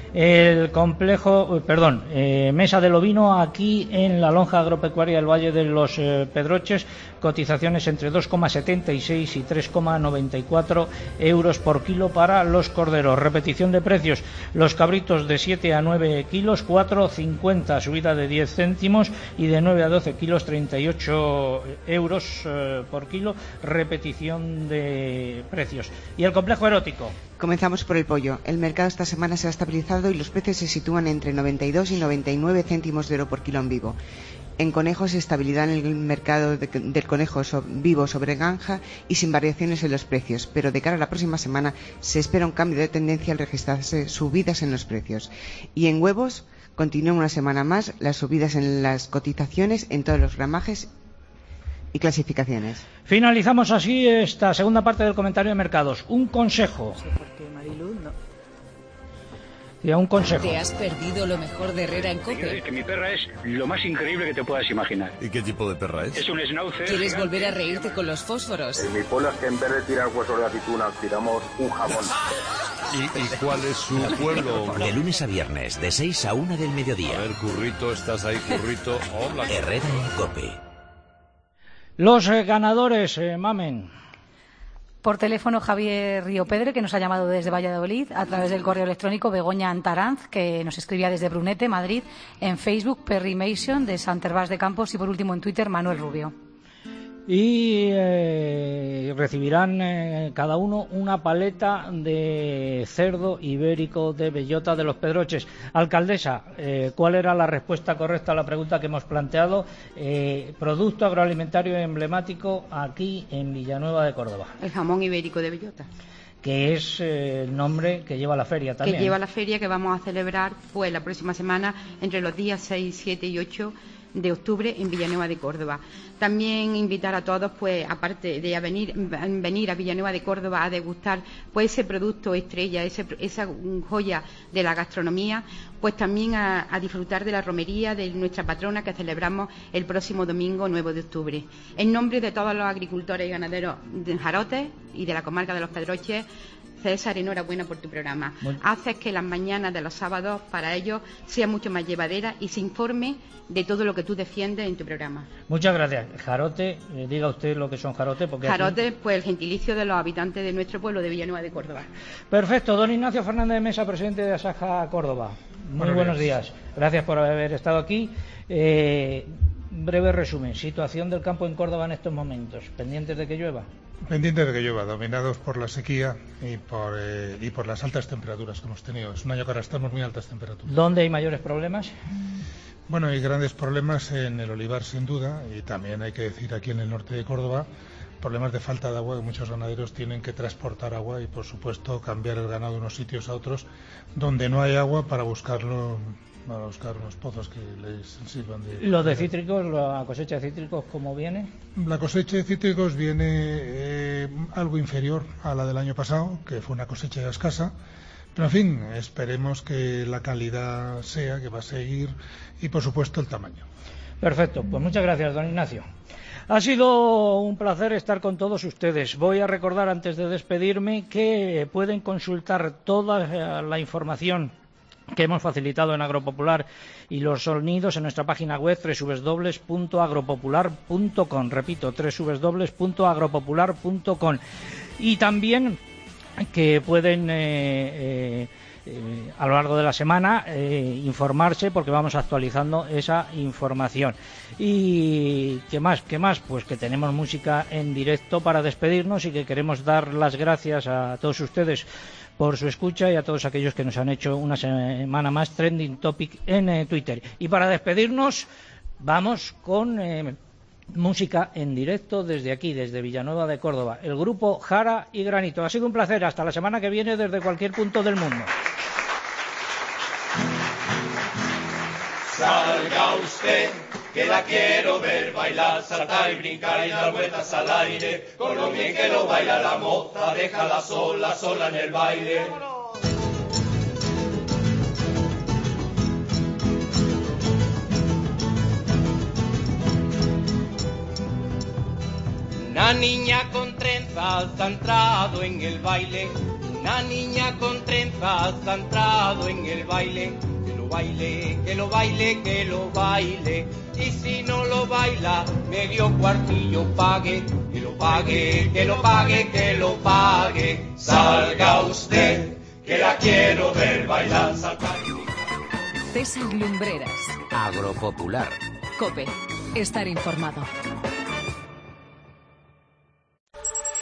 El complejo, mesa del ovino aquí en la lonja agropecuaria del Valle de los Pedroches, cotizaciones entre 2,76 y 3,94 euros por kilo para los corderos. Repetición de precios, los cabritos de 7 a 9 kilos 4,50, subida de 10 céntimos, y de 9 a 12 kilos 38 euros por kilo, repetición de precios. Y el complejo erótico. Comenzamos por el pollo. El mercado esta semana se ha estabilizado y los precios se sitúan entre 92 y 99 céntimos de euro por kilo en vivo. En conejos, estabilidad en el mercado del conejo vivo sobre granja y sin variaciones en los precios, pero de cara a la próxima semana se espera un cambio de tendencia al registrarse subidas en los precios. Y en huevos, continúan una semana más las subidas en las cotizaciones en todos los gramajes y clasificaciones. Finalizamos así esta segunda parte del comentario de mercados. Un consejo. Y a un consejo. ¿Te has perdido lo mejor de Herrera en COPE? Que mi perra es lo más increíble que te puedas imaginar. ¿Y qué tipo de perra es? Es un schnauzer. ¿Quieres volver a reírte con los fósforos? Mi pueblo es que en vez de tirar huesos de aceituna, tiramos un jamón. ¿Y cuál es su pueblo? De lunes a viernes, de 6 a 1 del mediodía. A ver, Currito, ¿estás ahí, Currito? Hola. Herrera en COPE. Los ganadores, Mamen. Por teléfono Javier Riopedre, que nos ha llamado desde Valladolid, a través del correo electrónico Begoña Antaranz, que nos escribía desde Brunete, Madrid, en Facebook Perry Mason de Sant Hervás de Campos y por último en Twitter Manuel Rubio. Y recibirán cada uno una paleta de cerdo ibérico de bellota de los Pedroches. Alcaldesa, ¿cuál era la respuesta correcta a la pregunta que hemos planteado? Producto agroalimentario emblemático aquí en Villanueva de Córdoba. El jamón ibérico de bellota. Que es el nombre que lleva la feria también. Que lleva la feria que vamos a celebrar pues la próxima semana entre los días 6, 7 y 8 de octubre en Villanueva de Córdoba. También invitar a todos, pues aparte de venir a Villanueva de Córdoba a degustar pues ese producto estrella, esa joya de la gastronomía, pues también a disfrutar de la romería de nuestra patrona que celebramos el próximo domingo 9 de octubre. En nombre de todos los agricultores y ganaderos de Jarotes y de la comarca de los Pedroches, César, enhorabuena por tu programa. Haces que las mañanas de los sábados para ellos sea mucho más llevadera y se informe de todo lo que tú defiendes en tu programa. Muchas gracias. Jarote, diga usted lo que son jarotes. Jarotes, pues el gentilicio de los habitantes de nuestro pueblo de Villanueva de Córdoba. Perfecto. Don Ignacio Fernández de Mesa, presidente de Asaja Córdoba. Muy buenos días. Gracias por haber estado aquí. Breve resumen. Situación del campo en Córdoba en estos momentos. ¿Pendientes de que llueva? Pendientes de que llueva, dominados por la sequía y por las altas temperaturas que hemos tenido. Es un año que ahora estamos muy altas temperaturas. ¿Dónde hay mayores problemas? Bueno, hay grandes problemas en el olivar, sin duda, y también hay que decir aquí en el norte de Córdoba, problemas de falta de agua, que muchos ganaderos tienen que transportar agua y, por supuesto, cambiar el ganado de unos sitios a otros donde no hay agua para buscar unos pozos que les sirvan de... ¿Los de cítricos, la cosecha de cítricos, cómo viene? La cosecha de cítricos viene algo inferior a la del año pasado, que fue una cosecha escasa, pero en fin, esperemos que la calidad sea, que va a seguir, y por supuesto el tamaño. Perfecto, pues muchas gracias, don Ignacio. Ha sido un placer estar con todos ustedes. Voy a recordar antes de despedirme que pueden consultar toda la información que hemos facilitado en Agropopular y los sonidos en nuestra página web www.agropopular.com. Repito, www.agropopular.com. Y también que pueden a lo largo de la semana informarse, porque vamos actualizando esa información. Y ¿qué más? Pues que tenemos música en directo para despedirnos y que queremos dar las gracias a todos ustedes por su escucha y a todos aquellos que nos han hecho una semana más trending topic en Twitter. Y para despedirnos vamos con música en directo desde aquí, desde Villanueva de Córdoba, el grupo Jara y Granito. Ha sido un placer, hasta la semana que viene desde cualquier punto del mundo. Salga usted, que la quiero ver bailar, saltar y brincar y dar vueltas al aire, con lo bien que lo baila la moza, déjala sola, sola en el baile. Una niña con trenzas ha entrado en el baile, una niña con trenzas ha entrado en el baile. Que lo baile, que lo baile, que lo baile. Y si no lo baila, medio cuartillo pague. Que lo pague, que lo pague, que lo pague. Salga usted, que la quiero ver bailar, saltar. César Lumbreras. Agropopular. COPE. Estar informado.